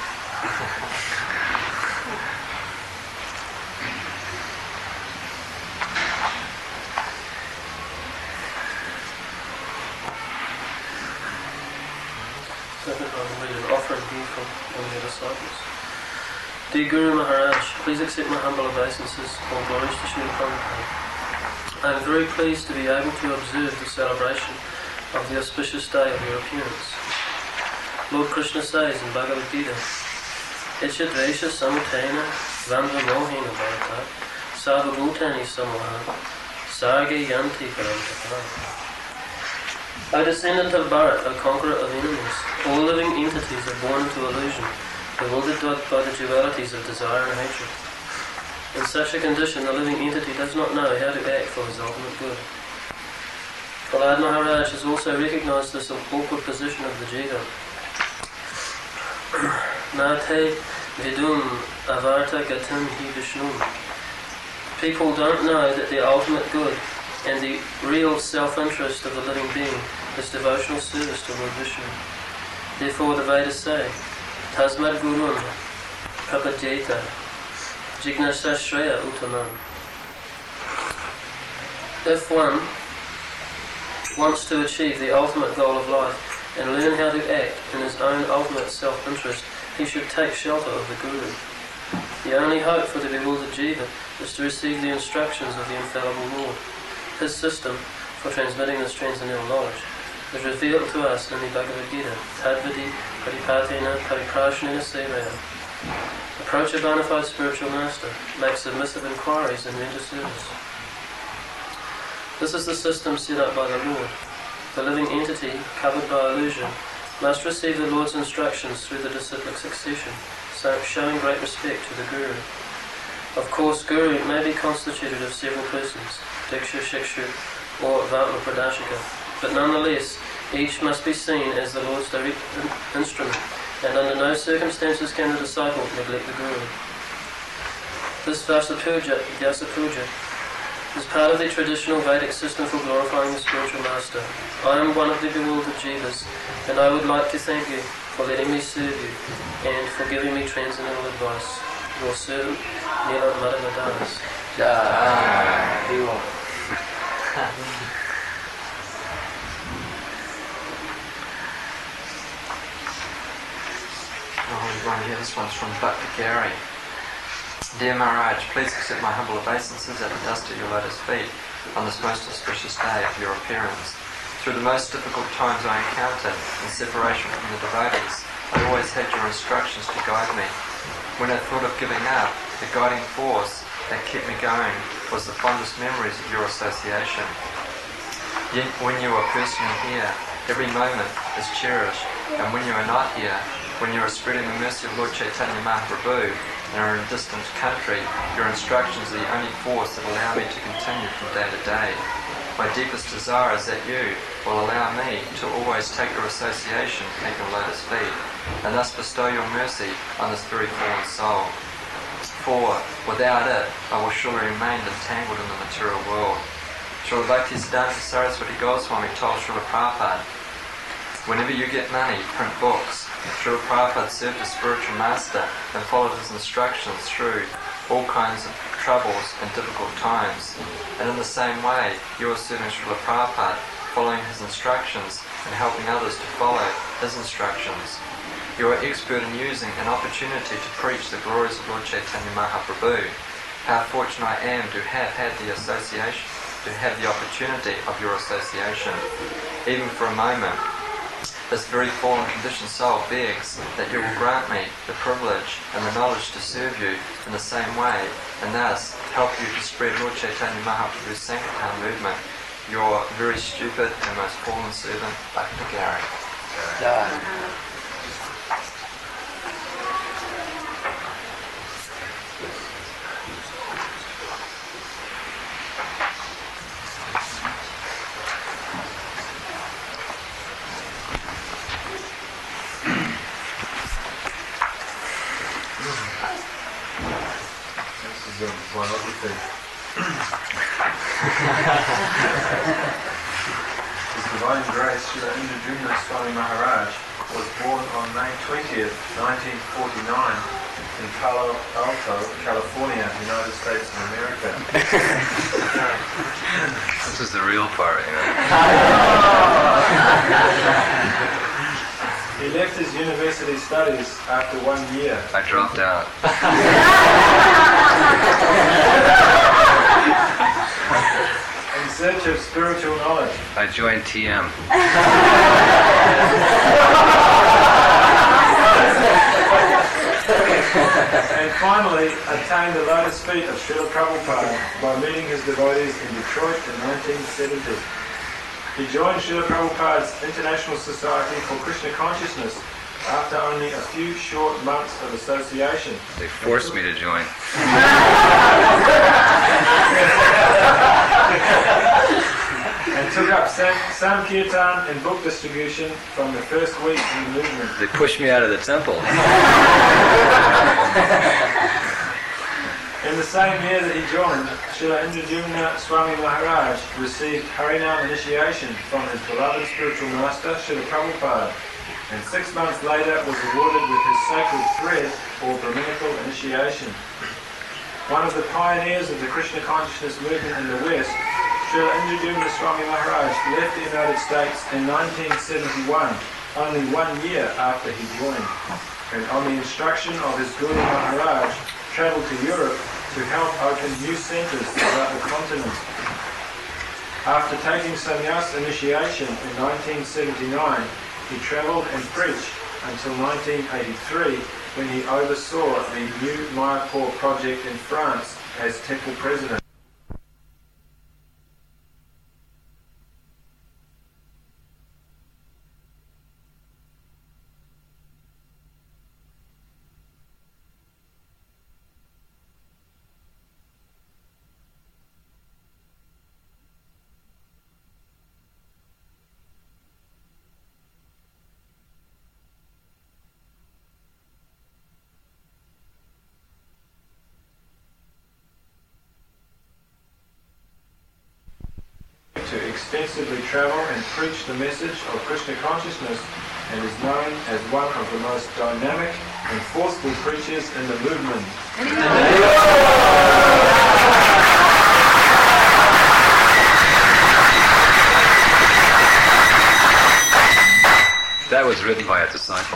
C: Second, I will read an offering here from one of your disciples. Dear Guru Maharaj, please accept my humble obeisances. All glories to Srila Prabhupada. I am very pleased to be able to observe the celebration of the auspicious day of your appearance. Lord Krishna says in Bhagavad Gita, Echa Dvesha Samutena Vandva Mohena Bharata Sarva Bhutani Samoha Sarge Yanti Parantapa. O descendant of Bharat, O conqueror of enemies, all living entities are born into illusion, bewildered by the dualities of desire and hatred. In such a condition, the living entity does not know how to act for his ultimate good. Prahlad Maharaj has also recognized this awkward position of the jiva. Nate vidum avarta gatam hi vishnum. People don't know that the ultimate good and the real self-interest of the living being is devotional service to Lord Vishnu. Therefore the Vedas say, Tasmad Gurun Prapadyeta Jignasa Shreya Uttamam. If one wants to achieve the ultimate goal of life and learn how to act in his own ultimate self-interest, he should take shelter of the Guru. The only hope for the bewildered jiva is to receive the instructions of the infallible Lord. His system for transmitting this transcendental knowledge is revealed to us in the Bhagavad Gita, Tadvidi Pradipatena Pariprashanena Sevaya. Approach a bona fide spiritual master, make submissive inquiries and render service. This is the system set up by the Lord. The living entity, covered by illusion, must receive the Lord's instructions through the disciplic succession, so showing great respect to the Guru. Of course, Guru may be constituted of several persons, Diksha, Shiksha, or Vatma Pradashika, but nonetheless, each must be seen as the Lord's direct in- instrument, and under no circumstances can the disciple neglect the Guru. This Vyasapuja, Vyasapuja is part of the traditional Vedic system for glorifying the spiritual master. I am one of the bewildered jivas, and I would like to thank you for letting me serve you and for giving me transcendental advice. Your servant, Nila Madhavadanas.
D: Jai. Diva.
E: Oh, one here, this one's from Bhakti Gary. Dear Maharaj, please accept my humble obeisances at the dust of your lotus feet on this most auspicious day of your appearance. Through the most difficult times I encountered in separation from the devotees, I always had your instructions to guide me. When I thought of giving up, the guiding force that kept me going was the fondest memories of your association. Yet when you are personally here, every moment is cherished, and when you are not here, when you are spreading the mercy of Lord Chaitanya Mahaprabhu and are in a distant country, your instructions are the only force that allow me to continue from day to day. My deepest desire is that you will allow me to always take your association at your lotus feet, and thus bestow your mercy on this very fallen soul. For without it, I will surely remain entangled in the material world. Srila Bhaktisiddhanta Saraswati Goswami told Srila Prabhupada, whenever you get money, print books. Srila Prabhupada served as spiritual master and followed his instructions through all kinds of troubles and difficult times. And in the same way, you are serving Srila Prabhupada, following his instructions and helping others to follow his instructions. You are expert in using an opportunity to preach the glories of Lord Chaitanya Mahaprabhu. How fortunate I am to have had the association, to have the opportunity of your association. Even for a moment, this very fallen conditioned soul begs that you will grant me the privilege and the knowledge to serve you in the same way, and thus help you to spread Lord Chaitanya Mahaprabhu's Sankirtan movement. Your very stupid and most fallen servant, Bhakti Gary.
D: Jai.
G: His Divine Grace Srila Indradyumna Swami Maharaj was born on May twentieth, nineteen forty-nine in Palo Alto, California, United States of America.
A: This is the real part, you know.
G: He left his university studies after one year.
A: I dropped out.
G: In search of spiritual knowledge.
A: I joined T M.
G: And finally attained the lotus feet of Srila Prabhupada by meeting his devotees in Detroit in nineteen seventy. He joined Srila Prabhupada's International Society for Krishna Consciousness after only a few short months of association.
A: They forced me to join.
G: And took up Sam, Sankirtan and book distribution from the first week in the movement.
A: They pushed me out of the temple.
G: In the same year that he joined, Srila Indradyumna Swami Maharaj received Harinam initiation from his beloved spiritual master, Srila Prabhupada, and six months later was awarded with his sacred thread or Brahminical initiation. One of the pioneers of the Krishna consciousness movement in the West, Srila Indradyumna Swami Maharaj left the United States in nineteen seventy-one, only one year after he joined, and on the instruction of his Guru Maharaj, travelled to Europe to help open new centres throughout the continent. After taking sannyas initiation in nineteen seventy-nine, he travelled and preached until nineteen eighty-three, when he oversaw the new Mayapur project in France as temple president. To extensively travel and preach the message of Krishna consciousness, and is known as one of the most dynamic and forceful preachers in the movement.
A: That was written by a disciple.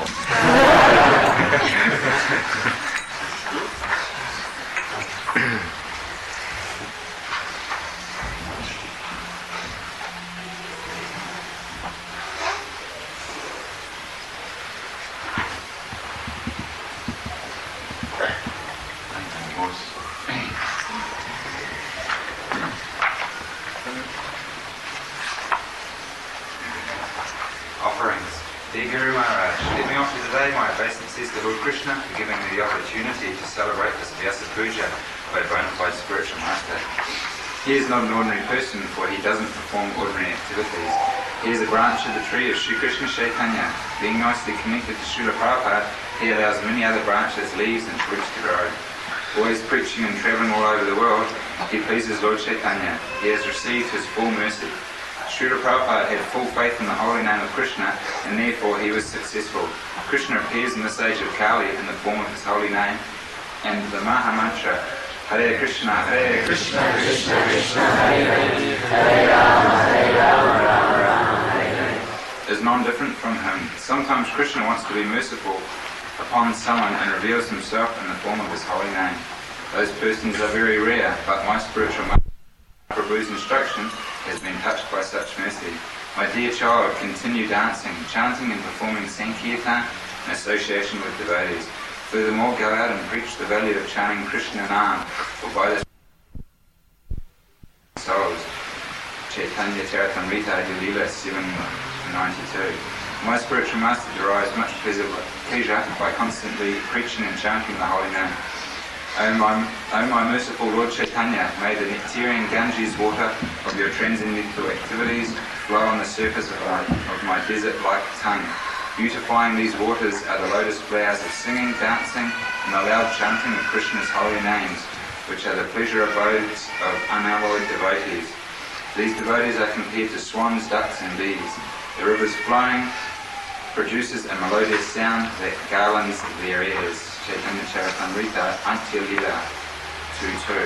H: Dear Guru Maharaj, let me offer today my obeisances to Lord Krishna for giving me the opportunity to celebrate this Vyasa Puja by a bona fide spiritual master. He is not an ordinary person, for he doesn't perform ordinary activities. He is a branch of the tree of Sri Krishna Chaitanya. Being nicely connected to Srila Prabhupada, he allows many other branches, leaves and twigs to grow. Always preaching and travelling all over the world, he pleases Lord Chaitanya. He has received his full mercy. Srila Prabhupada had full faith in the holy name of Krishna, and therefore he was successful. Krishna appears in this age of Kali in the form of his holy name, and the Maha Mantra, Hare Krishna, Hare Krishna, Krishna Krishna, Hare Hare, Hare Rama, Hare Rama, Rama Rama, Hare Hare, is non-different from him. Sometimes Krishna wants to be merciful upon someone and reveals himself in the form of his holy name. Those persons are very rare, but my spiritual master, Prabhu's instruction, has been touched by such mercy. My dear child, continue dancing, chanting and performing Sankirtan in association with devotees. Furthermore, go out and preach the value of chanting Krishna Nam, for by this souls. Chaitanya Charitamrita Lila seven ninety-two. My spiritual master derives much pleasure by constantly preaching and chanting the holy name. O my, o my merciful Lord Chaitanya, may the nectarian Ganges water of your transcendental activities flow on the surface of my, of my desert-like tongue. Beautifying these waters are the lotus flowers of singing, dancing, and the loud chanting of Krishna's holy names, which are the pleasure abodes of unalloyed devotees. These devotees are compared to swans, ducks, and bees. The rivers flowing produces a melodious sound that garlands their ears. Chaitanya Charitamrita, Antya Lila, two two.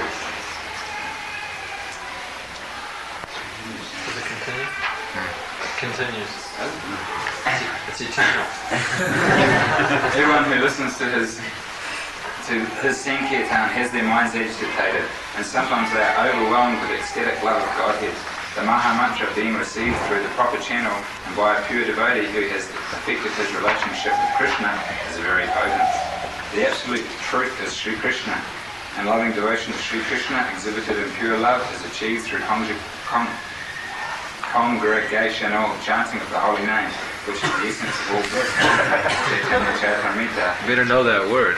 I: Does it continue? It continues. It's eternal.
H: Everyone who listens to his to his Sankirtan has their minds agitated, and sometimes they are overwhelmed with ecstatic love of Godhead. The Maha Mantra being received through the proper channel and by a pure devotee who has perfected his relationship with Krishna is very potent. The absolute truth is Sri Krishna, and loving devotion to Sri Krishna exhibited in pure love is achieved through conjug- con- congregational chanting of the holy name, which is the essence of all good. Chaitanya Charitamrita.
A: You better know that word.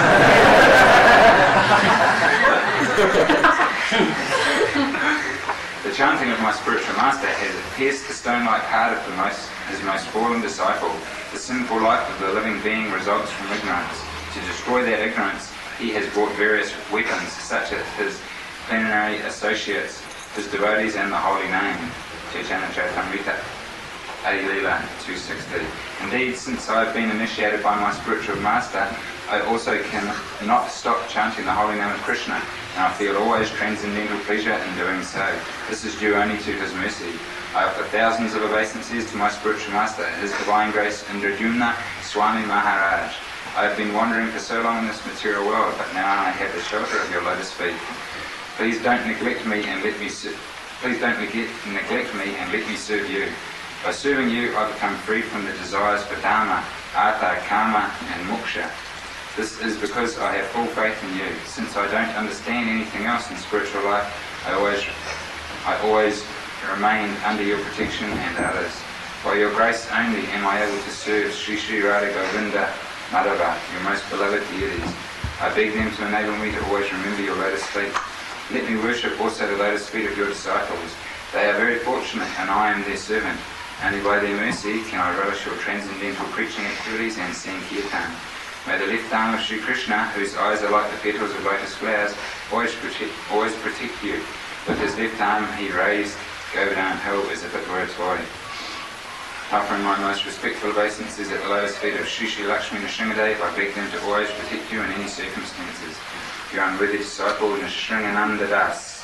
H: The chanting of my spiritual master has pierced the stone-like heart of the most, his most fallen disciple. The sinful life of the living being results from ignorance. To destroy that ignorance, he has brought various weapons, such as his plenary associates, his devotees, and the holy name. Chaitanya Charitamrita, Adi Leela two sixty. Indeed, since I have been initiated by my spiritual master, I also cannot stop chanting the holy name of Krishna, and I feel always transcendental pleasure in doing so. This is due only to his mercy. I offer thousands of obeisances to my spiritual master, His Divine Grace Indradyumna Swami Maharaj. I have been wandering for so long in this material world, but now I have the shelter of your lotus feet. Please don't neglect me and let me ser- please don't neglect, neglect me and let me serve you. By serving you, I become free from the desires for dharma, artha, karma, and moksha. This is because I have full faith in you. Since I don't understand anything else in spiritual life, I always, I always remain under your protection and others. By your grace only am I able to serve Sri Sri Radha Govinda Madhava, your most beloved deities. I beg them to enable me to always remember your lotus feet. Let me worship also the lotus feet of your disciples. They are very fortunate and I am their servant. Only by their mercy can I relish your transcendental preaching activities and sing kirtan. May the left arm of Sri Krishna, whose eyes are like the petals of lotus flowers, always protect, always protect you. With his left arm he raised Govardhan Hill as if it were a toy. Offering my most respectful obeisances at the lotus feet of Sri Sri Lakshmi Nrsimhadev, I beg them to always protect you in any circumstances. Your unworthy disciple, Nrsimhananda Das.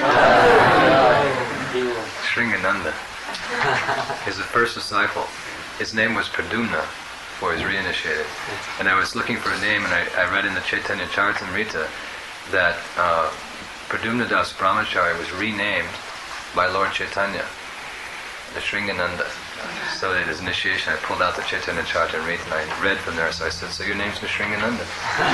A: Sringananda is the first disciple. His name was Pradyumna before he was reinitiated. And I was looking for a name, and I, I read in the Chaitanya Charitamrita that uh, Pradyumna Das Brahmachari was renamed by Lord Chaitanya, the Sringananda. So at his initiation I pulled out the Chaitanya Charitamrita and I read from there, so I said, so your name's Sringananda.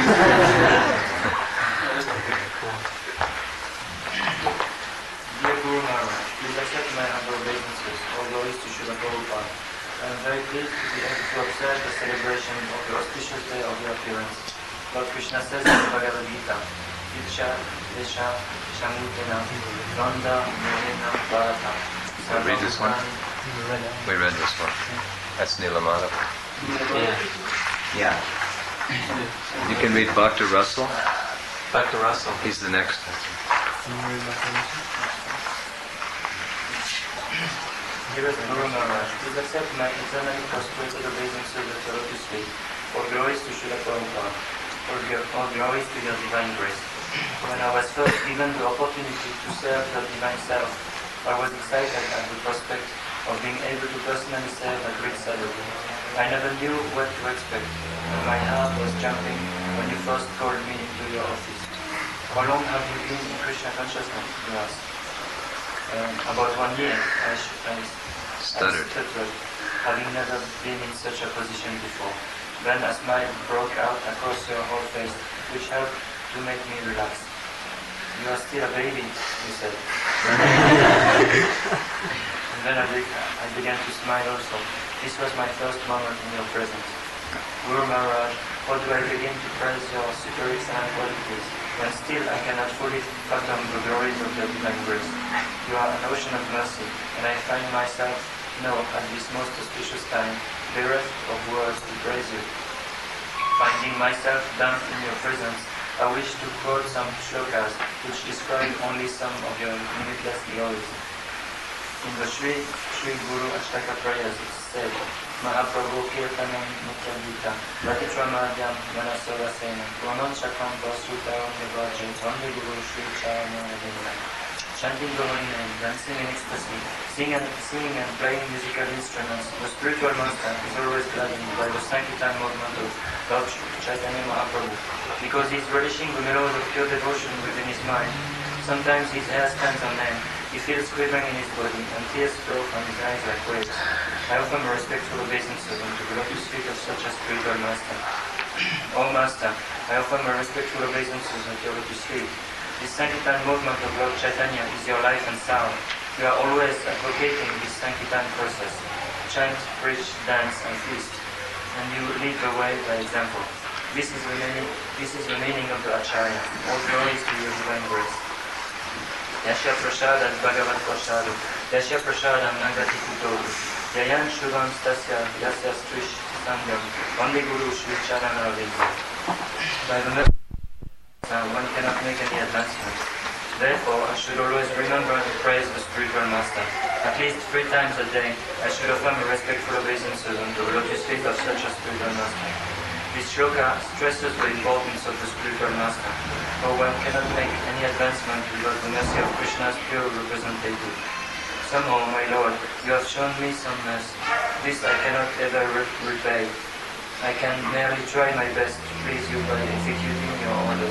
J: Dear Guru Maharaj, please accept my humble obeisances. All glories to Srila Prabhupada. I am very pleased to be able to observe the celebration of the auspicious day of your appearance. Lord Krishna says in the Bhagavad Gita, Icha, Desha, Shamutena, Nanda, Murena, Bharata.
A: We read this one? We read this one. That's Neela Madhava.
I: Yeah.
A: You can read Bhakta Russell.
I: Bhakta Russell.
A: He's the next.
J: Dearest Guru Maharaj, please accept my eternally prostrated obeisances at your lotus feet. All glories to Srila Prabhupada. All, all glories to your divine grace. When I was first given the opportunity to serve the divine self, I was excited at the prospect of being able to personally serve a great sadhu. I never knew what to expect, and my heart was jumping when you first called me into your office. How long have you been in Krishna consciousness? You asked. Um, about one year, I, sh- I,
A: Stuttered.
J: I stuttered, having never been in such a position before. Then a smile broke out across your whole face, which helped to make me relax. You are still a baby, you said. And then I, be- I began to smile also. This was my first moment in your presence. Guru Maharaj, how do I begin to praise your super excellent qualities, when still I cannot fully fathom the glories of your divine grace? You are an ocean of mercy, and I find myself now at this most auspicious time, bereft of words to praise you. Finding myself down in your presence, I wish to quote some shlokas which describe only some of your limitless glories. In the Sri Sri Guru Ashtaka prayers it said, Mahaprabhu Kirtanam Mukha Gita, Ratitramadhyam Manasora Sena, Vaman Chakam Vasutaram Nivaja, Only Guru Sri Charanavina. Chanting the holy name, dancing in ecstasy, singing and, singing and playing musical instruments, the spiritual master is always gladdened by the Sankirtan movement of Lord Chaitanya Mahaprabhu, because he is relishing the melody of pure devotion within his mind. Sometimes his hair stands on end, he feels quivering in his body, and tears flow from his eyes like waves. I offer my respectful obeisances unto the lotus feet of such a spiritual master. O Master, I offer my respectful obeisances at your lotus feet. This Sankirtan movement of Lord Chaitanya is your life and sound. You are always advocating this sanctifying process. Chant, preach, dance, and feast. And you lead the way by example. This is the meaning, this is the meaning of the Acharya. All glories to your divine grace. Yasya Prashadam Bhagavat Prashadam Yasya Prashadam Nagati Kutodu Yayan Shubham Stasya Yasya Strish Sangyam Vande Guru Shri Charana Ravindu. By the mercy one cannot make any advancement. Therefore, I should always remember to praise the spiritual master. At least three times a day, I should offer my respectful obeisances on the lotus feet of such a spiritual master. This shloka stresses the importance of the spiritual master, for one cannot make any advancement without the mercy of Krishna's pure representative. Somehow, my Lord, you have shown me some mercy. This I cannot ever re- repay. I can merely try my best to please you by executing your orders.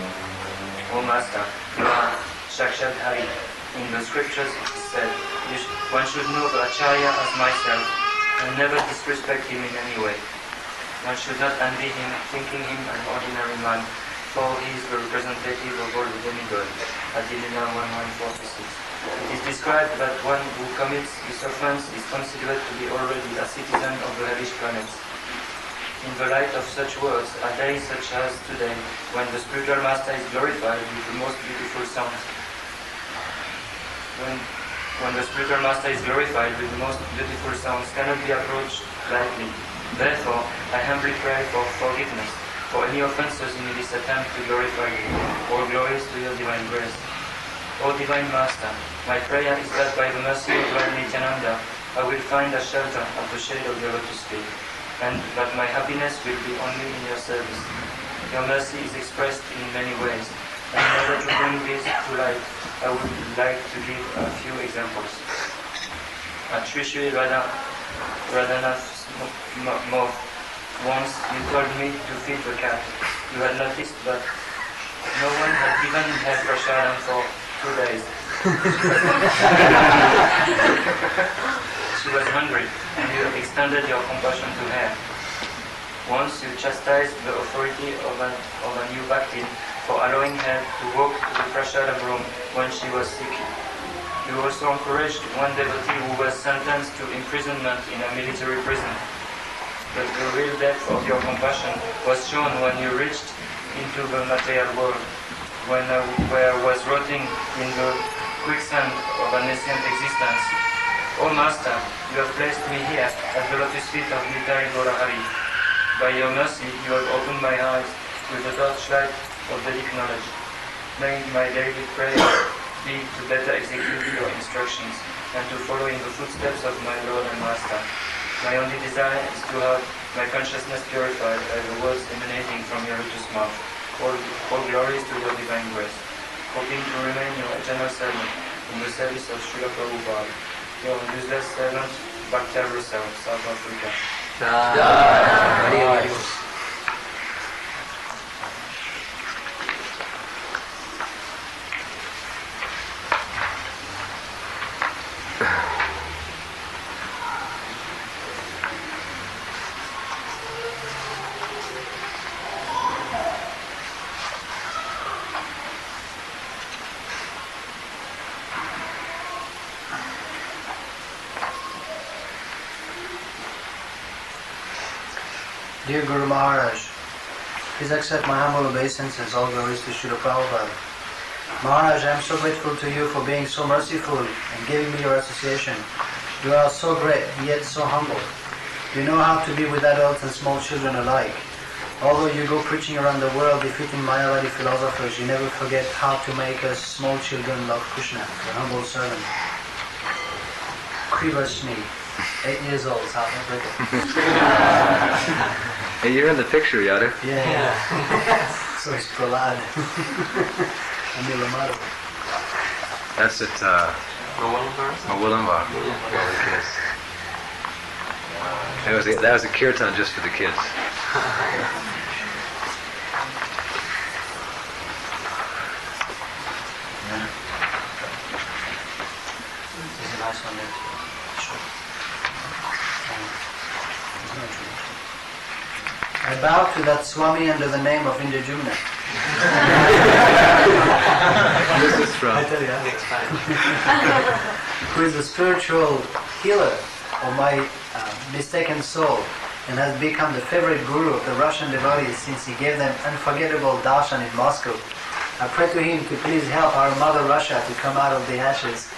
J: O Master, you are Sakshat Hari. In the scriptures it is said, you sh- one should know the Acharya as myself, and never disrespect him in any way. One should not envy him, thinking him an ordinary man, for he is the representative of all the demigods. Adilina eleven forty-six. It is described that one who commits this offense is considered to be already a citizen of the hellish planets. In the light of such words, a day such as today, when the spiritual master is glorified with the most beautiful songs, when, when the spiritual master is glorified with the most beautiful songs, cannot be approached lightly. Therefore, I humbly pray for forgiveness for any offenses in this attempt to glorify you. All glories to your divine grace. O divine master, my prayer is that by the mercy of Lord Nityananda, I will find a shelter at the shade of your lotus feet, and that my happiness will be only in your service. Your mercy is expressed in many ways, and in order to bring this to light, I would like to give a few examples. At Sri Sri Radha, Radhanath's mouth, once you told me to feed the cat. You had noticed that no one had given her prasadam for two days. She was hungry, and you extended your compassion to her. Once you chastised the authority of a, of a new bhakti for allowing her to walk to the prasadam room when she was sick. You also encouraged one devotee who was sentenced to imprisonment in a military prison. But the real depth of your compassion was shown when you reached into the material world, when I where was rotting in the quicksand of a nascent existence. O Master, you have placed me here at the lotus feet of Nitai Gaurahari. By your mercy, you have opened my eyes with the torchlight of Vedic knowledge. May my daily prayer be to better execute your instructions and to follow in the footsteps of my Lord and Master. My only desire is to have my consciousness purified by the words emanating from your lotus mouth. All, all glories to your divine grace. Hoping to remain your eternal servant in the service of Srila Prabhupada, your useless servant, Bhaktya Russell, South Africa.
F: Dear Guru Maharaj, please accept my humble obeisances, all glories to Srila Prabhupada. Maharaj, I am so grateful to you for being so merciful and giving me your association. You are so great, yet so humble. You know how to be with adults and small children alike. Although you go preaching around the world defeating Mayavadi philosophers, you never forget how to make us small children love Krishna, your humble servant. Krivashni, eight years old, South Africa.
A: Hey, you're in the picture, Yadu.
F: Yeah, yeah. So it's Prahlad. Amilamadu.
A: That's at uh, Mawulambar. Yes. That was a, that was a kirtan just for the kids.
F: There's a nice one there. Sure. I bow to that Swami under the name of Indra Jumna.
A: This is from.
F: I tell you, who is a spiritual healer of my uh, mistaken soul and has become the favorite guru of the Russian devotees since he gave them unforgettable darshan in Moscow. I pray to him to please help our mother Russia to come out of the ashes.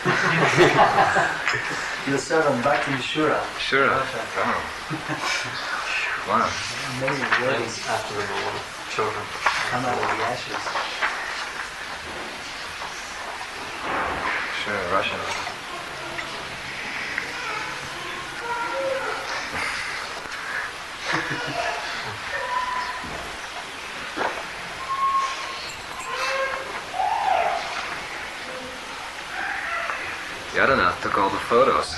F: Your servant Bhakti Shura.
A: Sure. Oh. Wow.
F: Amazing words.
I: After the war, children.
F: Come out of the ashes.
A: Sure, Russian. Yadanath took all the photos.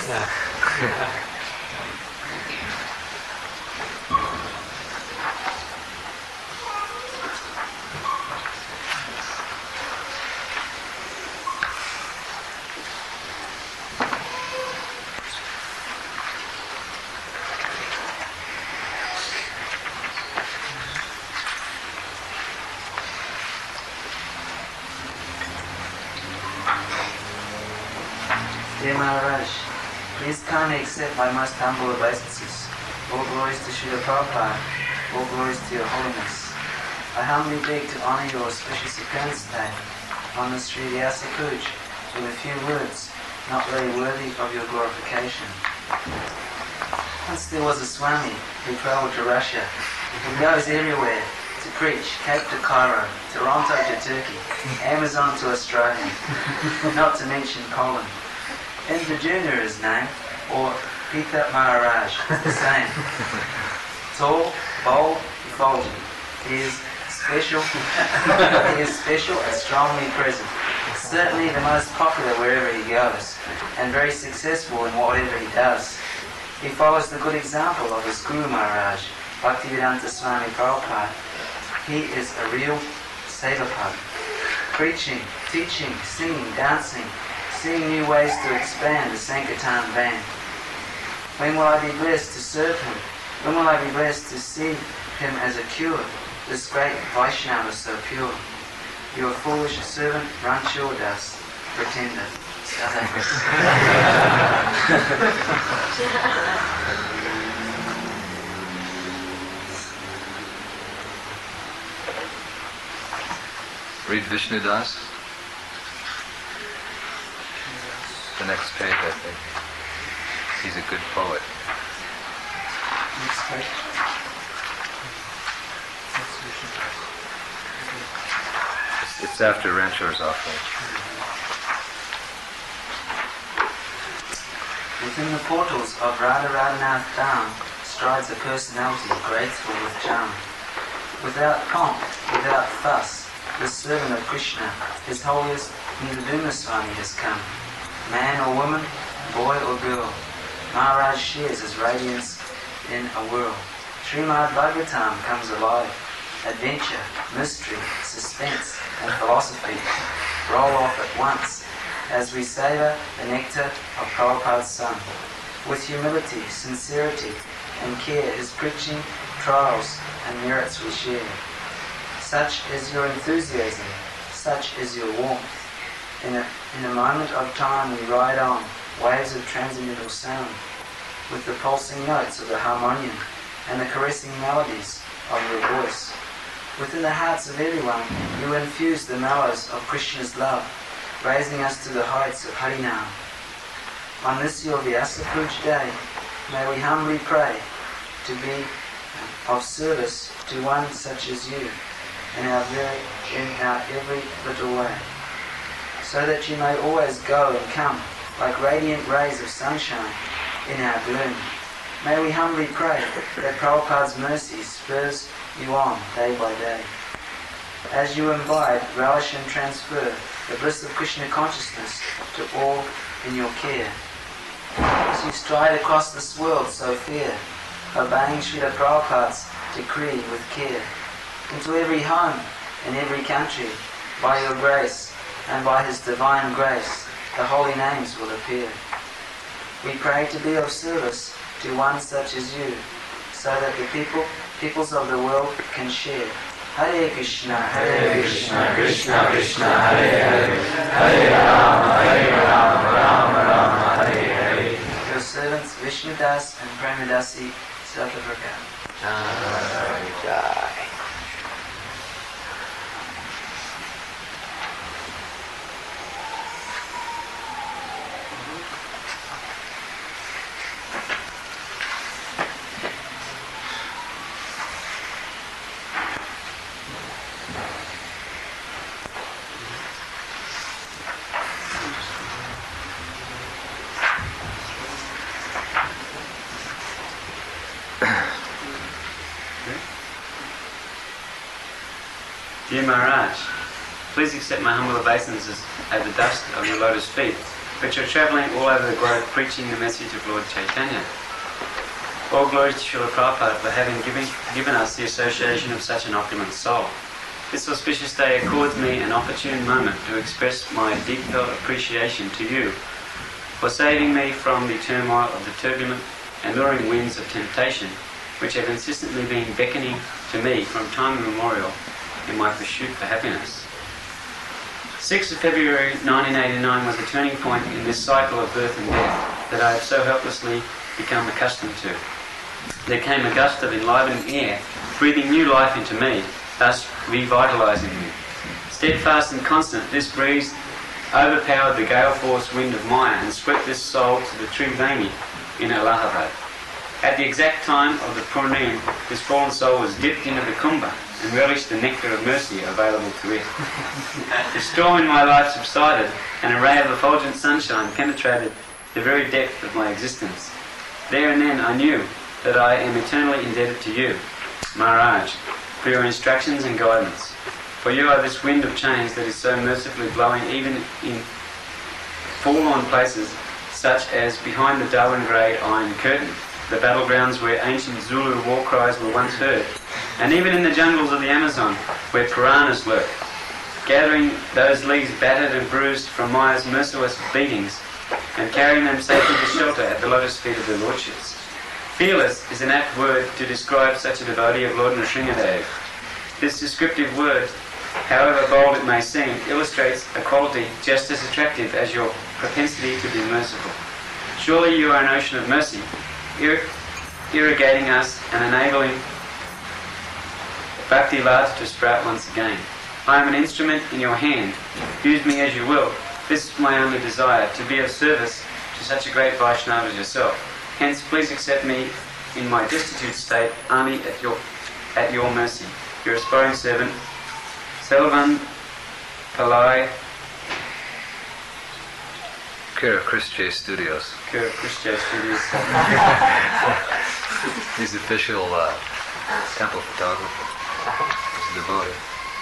E: Dear Maharaj, please kindly accept my most humble obeisances. All glories to Srila Prabhupada, all glories to your holiness. I humbly beg to honor your auspicious appearance today on the Sri Vyasa Puj with a few words not very worthy of your glorification. Once there was a Swami who travelled to Russia. He goes everywhere to preach, Cape to Cairo, Toronto to Turkey, Amazon to Australia, not to mention Poland. Indra Junior is named, or Pita Maharaj, the same. Tall, bold, effulgent. He is special. He is special and strongly present. Certainly the most popular wherever he goes, and very successful in whatever he does. He follows the good example of his Guru Maharaj, Bhaktivedanta Swami Prabhupada. He is a real Sevapad. Preaching, teaching, singing, dancing, seeing new ways to expand the Sankirtan band. When will I be blessed to serve him? When will I be blessed to see him as a cure? This great Vaishnava so pure. Your foolish servant Ranchur Das, pretender. South Africa.
A: Read Vishnu Das. The next page, I think. He's a good poet.
E: Next page.
A: It's, it's after Ranchur's offering.
E: Within the portals of Radha Radhanath Dham strides a personality graceful with charm. Without pomp, without fuss, the servant of Krishna, His Holiest Nidaduma Swami has come. Man or woman, boy or girl, Maharaj shares his radiance in a whirl. Srimad Bhagavatam comes alive. Adventure, mystery, suspense, and philosophy roll off at once as we savour the nectar of Prabhupada's Son. With humility, sincerity, and care, his preaching, trials, and merits we share. Such is your enthusiasm, such is your warmth. In a, in a moment of time we ride on, waves of transcendental sound, with the pulsing notes of the harmonium and the caressing melodies of your voice. Within the hearts of everyone, you infuse the mellows of Krishna's love, raising us to the heights of Harinam. On this your Vyasa Puj day, may we humbly pray to be of service to one such as you in our very, in our every little way, so that you may always go and come like radiant rays of sunshine in our gloom. May we humbly pray that Prabhupada's mercy spurs you on day by day. As you imbibe, relish and transfer the bliss of Krishna consciousness to all in your care. As you stride across this world so fair, obeying Srila Prabhupada's decree with care, into every home in every country, by your grace and by his divine grace, the holy names will appear. We pray to be of service to one such as you, so that the people, peoples of the world can share Hare Krishna,
D: Hare Krishna, Krishna Krishna, Hare Hare, Hare Rama, Hare Rama, Rama Rama, Hare Hare.
E: Your servants Vishnudas and Premadasi, South Africa.
D: Jai, Jai.
K: Dear Maharaj, please accept my humble obeisances at the dust of your lotus feet, which are travelling all over the globe preaching the message of Lord Chaitanya. All glory to Srila Prabhupada for having given, given us the association of such an opulent soul. This auspicious day accords me an opportune moment to express my deep felt appreciation to you for saving me from the turmoil of the turbulent and luring winds of temptation which have insistently been beckoning to me from time immemorial in my pursuit for happiness. sixth of February nineteen eighty-nine was a turning point in this cycle of birth and death that I have so helplessly become accustomed to. There came a gust of enlivening air, breathing new life into me, thus revitalizing me. Steadfast and constant, this breeze overpowered the gale-force wind of Maya and swept this soul to the Triveni in Allahabad. At the exact time of the Purnim, this fallen soul was dipped into the Kumbha and relished the nectar of mercy available to it. The storm in my life subsided, and a ray of effulgent sunshine penetrated the very depth of my existence. There and then I knew that I am eternally indebted to you, Maharaj, for your instructions and guidance. For you are this wind of change that is so mercifully blowing even in forlorn places such as behind the dull and grey iron curtain, the battlegrounds where ancient Zulu war cries were once heard, and even in the jungles of the Amazon where piranhas lurk, gathering those leaves battered and bruised from Maya's merciless beatings and carrying them safely to shelter at the lotus feet of their lordships. Fearless is an apt word to describe such a devotee of Lord Nrsingadev. This descriptive word, however bold it may seem, illustrates a quality just as attractive as your propensity to be merciful. Surely you are an ocean of mercy, ir- irrigating us and enabling Bhakti Lata to sprout once again. I am an instrument in your hand. Use me as you will. This is my only desire, to be of service to such a great Vaishnava as yourself. Hence, please accept me in my destitute state only at your at your mercy. Your aspiring servant, Selvan Palai,
A: Kira Christian Studios.
K: Kira Christian Studios.
A: He's the official uh, temple photographer. He's a devotee.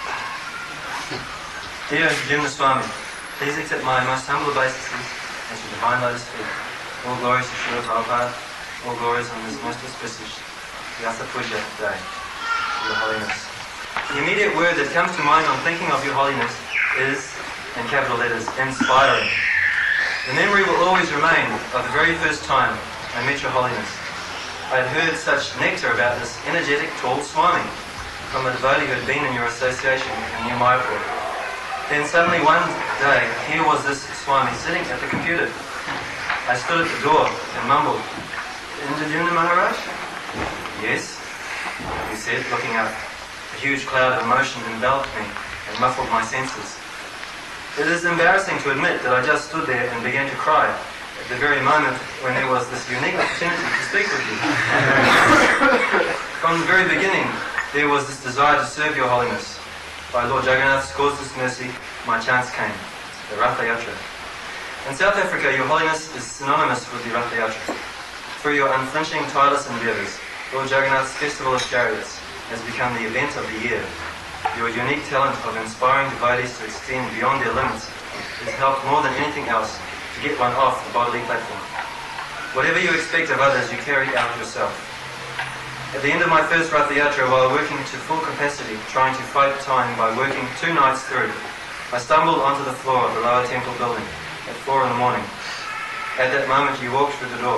L: Dear Jimna Swami, please accept my most humble obeisances at your divine lotus feet. All glories to Srila Prabhupada, all glories on this most auspicious Vyasa Puja day, Your Holiness. The immediate word that comes to mind on thinking of Your Holiness is, in capital letters, inspiring. The memory will always remain of the very first time I met Your Holiness. I had heard such nectar about this energetic, tall Swami from a devotee who had been in your association in New Mayapur. Then suddenly one day, here was this Swami sitting at the computer. I stood at the door and mumbled, "Indradumna Maharaj?" "Yes," he said, looking up. A huge cloud of emotion enveloped me and muffled my senses. It is embarrassing to admit that I just stood there and began to cry at the very moment when there was this unique opportunity to speak with you. From the very beginning, there was this desire to serve Your Holiness. By Lord Jagannath's causeless mercy, my chance came, the Ratha Yatra. In South Africa, Your Holiness is synonymous with the Ratha Yatra. Through your unflinching tireless endeavours, Lord Jagannath's Festival of Chariots has become the event of the year. Your unique talent of inspiring devotees to extend beyond their limits has helped more than anything else to get one off the bodily platform. Whatever you expect of others, you carry out yourself. At the end of my first Ratha Yatra, while working to full capacity, trying to fight time by working two nights through, I stumbled onto the floor of the lower temple building at four in the morning. At that moment, you walked through the door.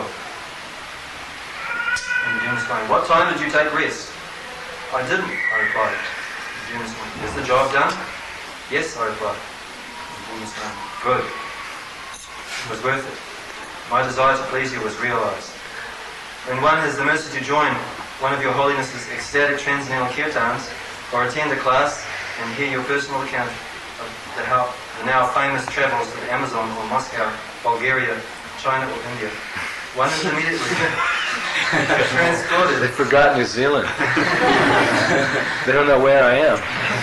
L: And the Jim was going, "What time did you take rest?" "I didn't," I replied. Indra Swami. Is the job done? Yes, I replied. Indra Swami. Good. It was worth it. My desire to please you was realized. When one has the mercy to join one of your Holiness's ecstatic transcendental kirtans, or attend a class and hear your personal account of the, how, the now famous travels to the Amazon or Moscow, Bulgaria, China or India, one is immediately transported.
A: They forgot New Zealand. They don't know where I am.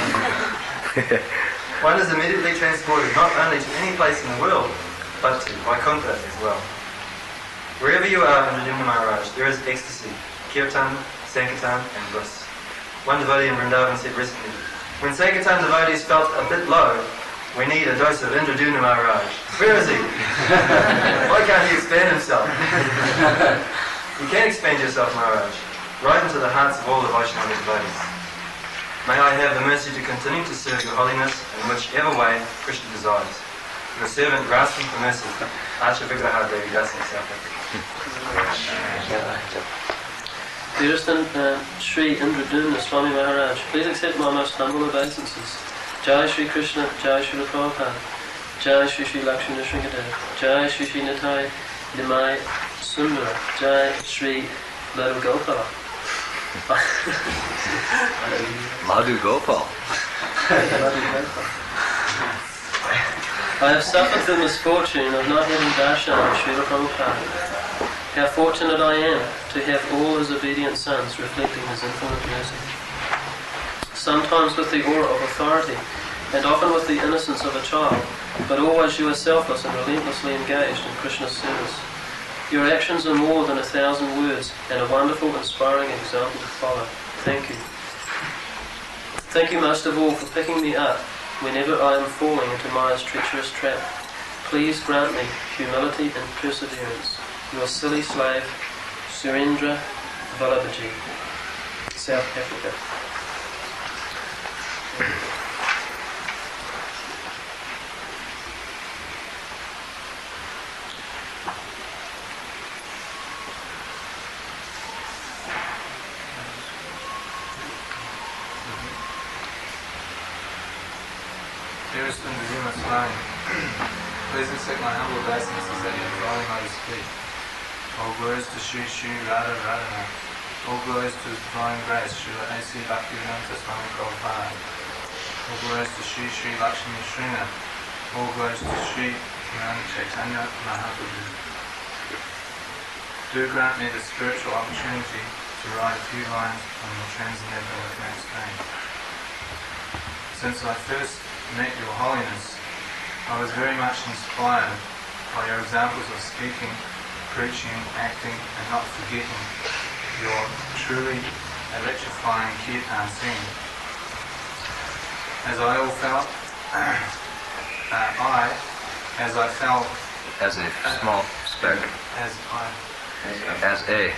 L: One is immediately transported not only to any place in the world, but to Vaikuntha as well. Wherever you are in Radhimna Maharaj, there is ecstasy, kirtan, sankirtan and bliss. One devotee in Vrindavan said recently, when Sankirtan devotees felt a bit low, we need a dose of Indradumna Maharaj. Where is he? Why can't he expand himself? You can expand yourself, Maharaj, right into the hearts of all the Vaishnava devotees. May I have the mercy to continue to serve your holiness in whichever way Krishna desires. Your servant grasping for mercy, Archa Vigraha Devi Dasi, South Africa.
C: Dearest uh, Sri Indradumna Swami Maharaj, please accept my most humble obeisances. Jai Shri Krishna, Jai Shri Prabhupada, Jai Shri Shri Lakshmi Nrsimhadev, Jai Shri Shri Nitai Nimai Sundara, Jai Shri Ladu Gopal.
A: Ladu Gopal.
C: I have suffered the misfortune of not having darshan of Srila Prabhupada. How fortunate I am to have all his obedient sons reflecting his infinite mercy. Sometimes with the aura of authority, and often with the innocence of a child, but always you are selfless and relentlessly engaged in Krishna's service. Your actions are more than a thousand words, and a wonderful, inspiring example to follow. Thank you. Thank you most of all for picking me up whenever I am falling into Maya's treacherous trap. Please grant me humility and perseverance. Your silly slave, Surendra Vallabhaji, South Africa.
G: Dearest Indradumna Swami, please accept my humble obeisances at your divine Lotus feet. All glories to Sri Sri Radha Radhana. All glories to His Divine Grace, Srila A C Bhaktivedanta Swami Prabhupada. All glories to Sri Sri Lakshmi Srinath. All glories to Sri Nanda Chaitanya Mahaprabhu. Do grant me the spiritual opportunity to write a few lines on your transcendental advanced name. Since I first met Your Holiness, I was very much inspired by your examples of speaking, preaching, acting, and not forgetting your truly electrifying kirtan singing. As I all felt, uh, I, as I felt,
A: as a small speck,
G: as I,
A: as a,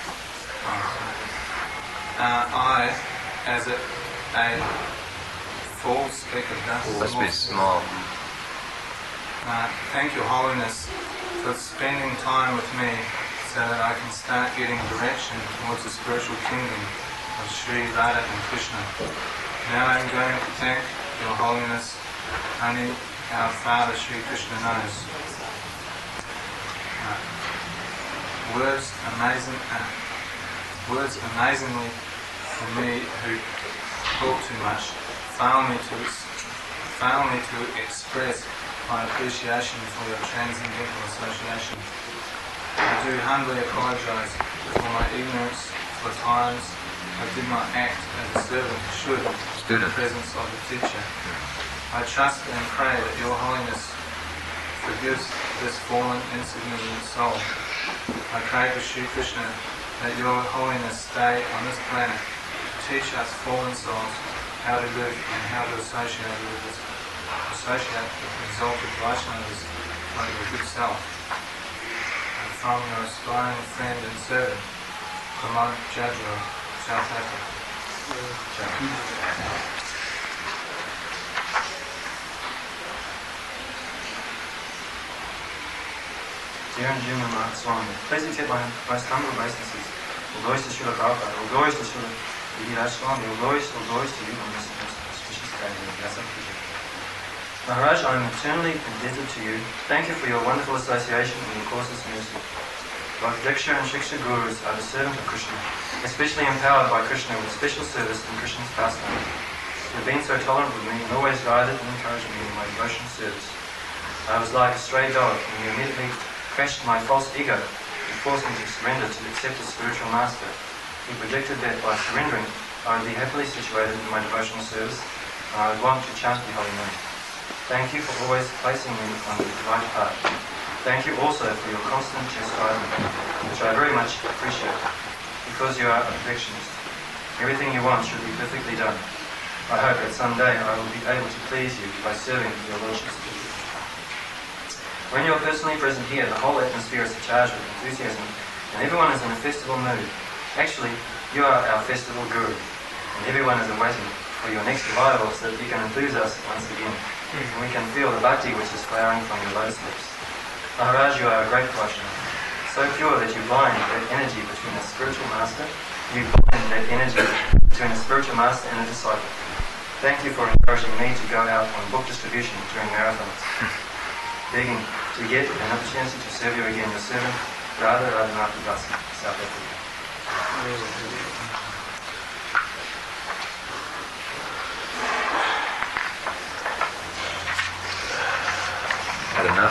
G: uh, I, as a, a full speck of dust.
A: Must be small.
G: Uh, thank Your Holiness for spending time with me so that I can start getting direction towards the spiritual kingdom of Sri Radha and Krishna. Now I'm going to thank Your Holiness, only our Father Sri Krishna knows. Uh, words amazing, uh, words amazingly for me who talk too much, fail me to, fail me to express my appreciation for your transcendental association. I do humbly apologise for my ignorance for times I did not act as a servant should in the presence of the teacher. I trust and pray that Your Holiness forgives this fallen, insignificant soul. I pray to Sri Krishna that Your Holiness stay on this planet to teach us fallen souls how to live and how to associate with this associate with exalted Vaishnavas like your good self. And from your aspiring friend and servant, Pramod Jadro, South Africa.
L: Dear and Jim Swami, please accept my most humble obeisances. All glories to Srila Prabhupada, all glories to Srila Yiraj Swami, all glories, all glories to you on this most auspicious day of Vyasa Puja. Maharaj, I am eternally indebted to you. Thank you for your wonderful association in your course's mercy. Both Diksha and Shiksha Gurus are the servant of Krishna, especially empowered by Krishna with special service in Krishna's pastime. You have been so tolerant with me and always guided and encouraged me in my devotional service. I was like a stray dog, and you immediately crushed my false ego and forced me to surrender to accept a spiritual master. He predicted that by surrendering, I would be happily situated in my devotional service, and I would want to chant the holy name. Thank you for always placing me on the right path. Thank you also for your constant chastisement, which I very much appreciate, because you are a perfectionist. Everything you want should be perfectly done. I hope that someday I will be able to please you by serving your Lordship's people. When you are personally present here, the whole atmosphere is charged with enthusiasm, and everyone is in a festival mood. Actually, you are our festival guru, and everyone is awaiting for your next arrival so that you can enthuse us once again, and we can feel the bhakti which is flowering from your lotus lips. Maharaj, you are a great Vaishnava, so pure that you blind that energy between a spiritual master, you blind that energy between a spiritual master and a disciple. Thank you for encouraging me to go out on book distribution during marathons, begging to get an opportunity to serve you again, your servant, Radha Radhanath Das, South Africa.
A: Had enough?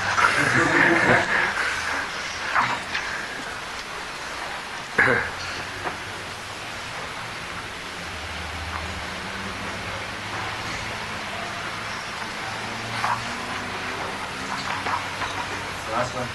L: Last one.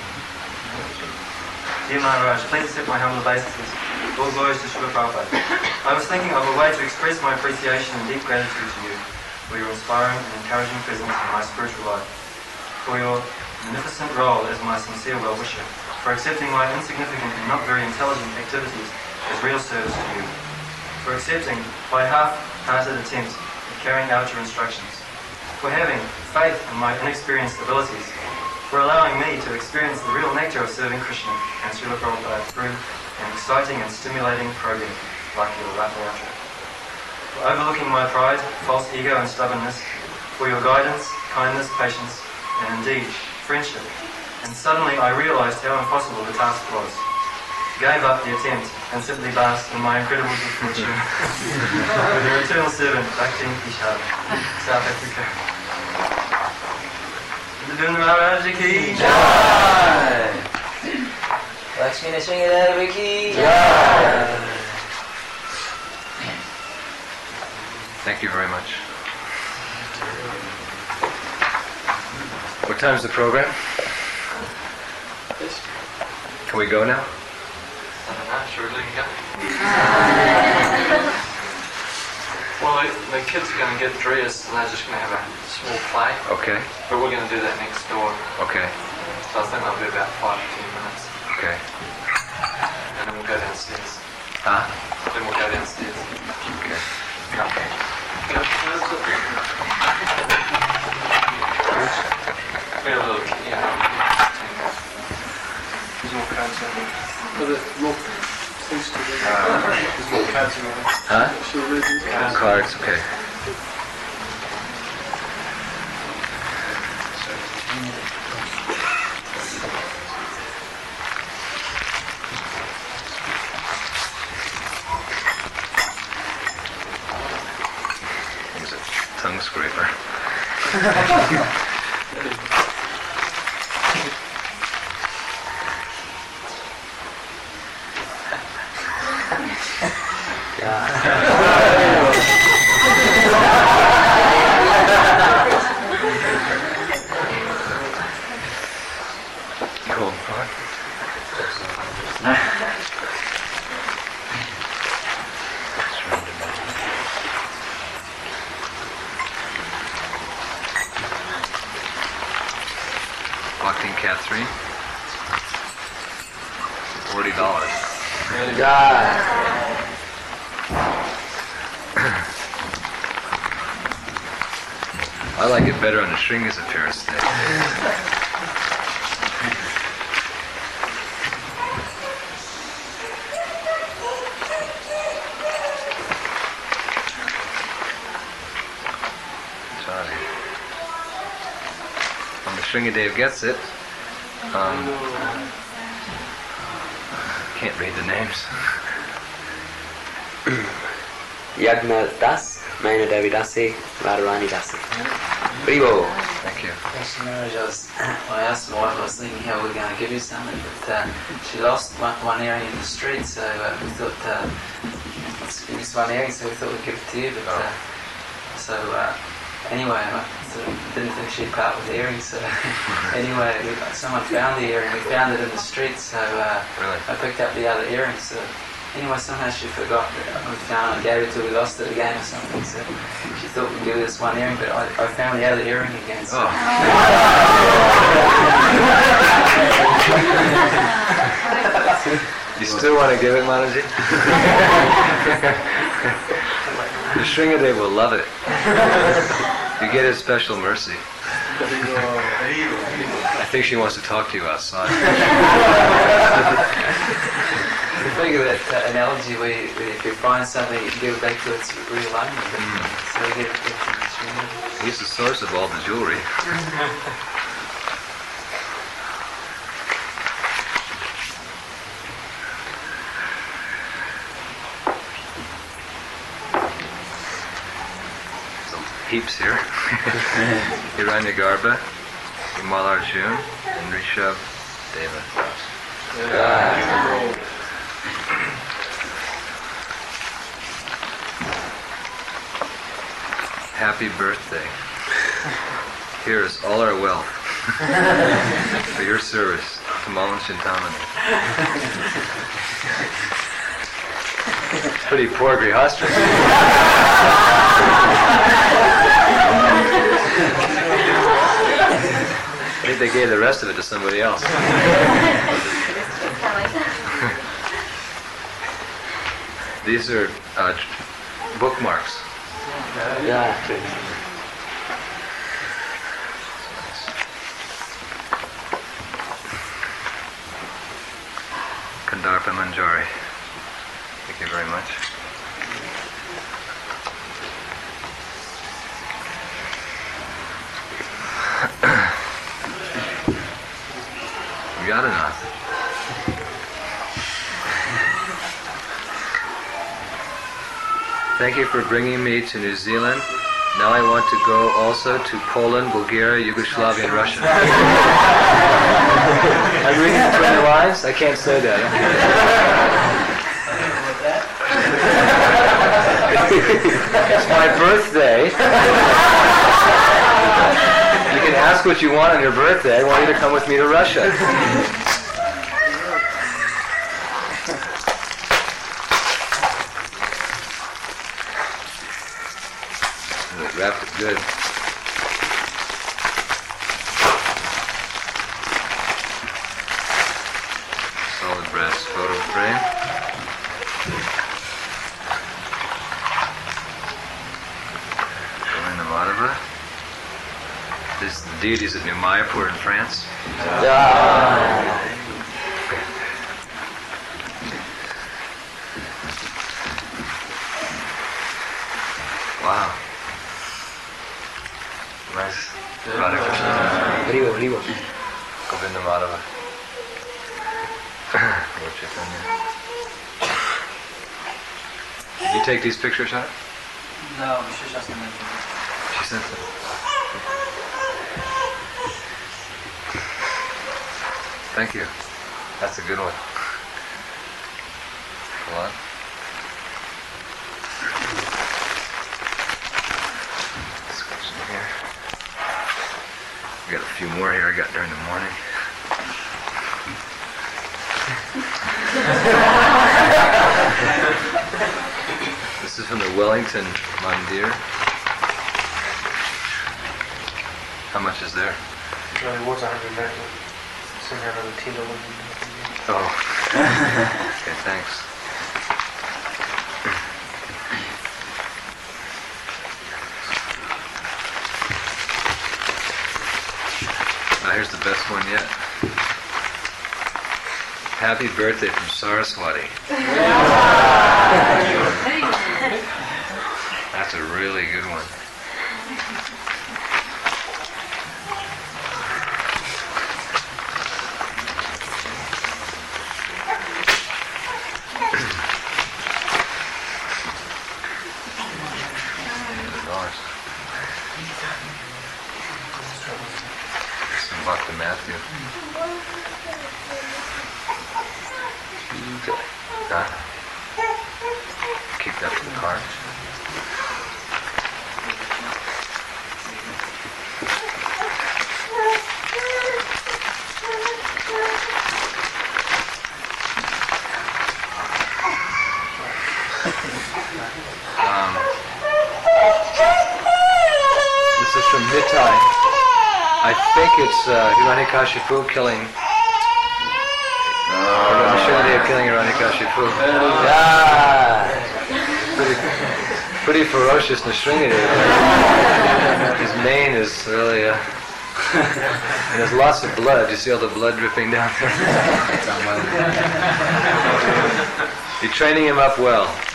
L: Dear Maharaj, please accept my humble obeisances. All glories to Srila Prabhupada. I was thinking of a way to express my appreciation and deep gratitude to you for your inspiring and encouraging presence in my spiritual life, for your magnificent role as my sincere well-wisher, for accepting my insignificant and not very intelligent activities as real service to you, for accepting my half-hearted attempt at carrying out your instructions, for having faith in my inexperienced abilities, for allowing me to experience the real nature of serving Krishna and Srila Prabhupada through an exciting and stimulating program like your Ratha Yatra, for overlooking my pride, false ego and stubbornness, for your guidance, kindness, patience, and indeed, friendship. And suddenly I realized how impossible the task was. Gave up the attempt and simply basked in my incredible good fortune with your eternal servant, Bhakti Ishara, South Africa. Devendra Maharaj ki Jai!
M: Lakshmi Nrsimha ki Jai!
A: Thank you very much. What time is the program? Can we go now?
I: I don't know, should we let him go? Well, the, the kids are going to get dressed and they're just going to have a small play.
A: Okay.
I: But we're going to do that next door.
A: Okay.
I: So I think that'll be about five to ten minutes.
A: Okay.
I: And then we'll go downstairs.
A: Huh?
I: Then we'll go downstairs.
A: Okay.
I: Okay. Be a little, yeah.
C: There's more cards on there. But there's more things to do.
A: Uh,
C: There's more cards on there.
A: Huh?
C: She'll read these cards.
A: Cards, okay. It was a tongue scraper. Cool. Locked in cat three. Forty dollars. I like it better on the Shringa's appearance day. Sringadev gets it. Um, can't read the names.
E: Yagna Das, Maina Devi Dasi, Radharani Dasi. Haribo.
A: Thank you.
E: Actually, Maharaj, I, was, well, I asked my wife, I was thinking how we were going to give you something, but uh, she lost one, one earring in the street, so uh, we thought, uh, let's give us one earring, so we thought we'd give it to you, but uh, so uh, anyway, I sort of didn't think she'd part with the earring, so anyway, we, someone found the earring, we found it in the street, so uh,
A: really?
E: I picked up the other earring, so anyway, somehow she forgot that we found it, gave it till we lost it again or something, so she thought we'd give her this one earring, but I, I found the other earring again, so...
A: Oh. You still want to give it, Mataji? The Sringadev will love it. You get his special mercy. I think she wants to talk to you outside.
E: We figure that uh, analogy, we, we, if you find something, you can give it back to its real owner. Mm. So we get it back to the Sringadev.
A: He's the source of all the jewelry. Heaps here. Hiranyagarbha, Himalarjun, and Rishabh Deva. Yeah. Happy birthday. Here is all our wealth for your service to Malan Chintamani. Pretty poor grihastha. I think they gave the rest of it to somebody else. These are uh, bookmarks.
E: Yeah.
A: Kandarpa Manjari. Thank you very much. Yadanath. Thank you for bringing me to New Zealand. Now I want to go also to Poland, Bulgaria, Yugoslavia, and Russia. I'm reading between the lines? I can't say that. It's my birthday. You can ask what you want on your birthday. I want you to come with me to Russia. Wrapped it good. Solid brass photo frame. Govinda Madhava. This is the deities at New Mayapur in France.
E: Yeah.
A: Wow. Nice. Radha Krishna.
E: Haribo, Haribo.
A: Govinda Madhava. Lord Chaitanya. Did you take these pictures, huh?
J: No, she just sent them.
A: She sent them. Thank you. That's a good one. Come on. This question here. I got a few more here I got during the morning. This is from the Wellington Mandir. How much is there?
C: No, it was a hundred ninety. Somehow another ten dollars.
A: Oh. Okay, thanks. Now here's the best one yet. Happy birthday from Saraswati. That's a really good one. killing. Huh? Kicked up to the car. Um, this is from Nitai. I think it's uh, Hiranyakashipu killing. Uh, Nrsimhadev killing Hiranyakashipu.
M: Yeah.
A: Pretty, pretty ferocious Nrsimhadev. His mane is really. Uh, and there's lots of blood. You see all the blood dripping down there. You're training him up well.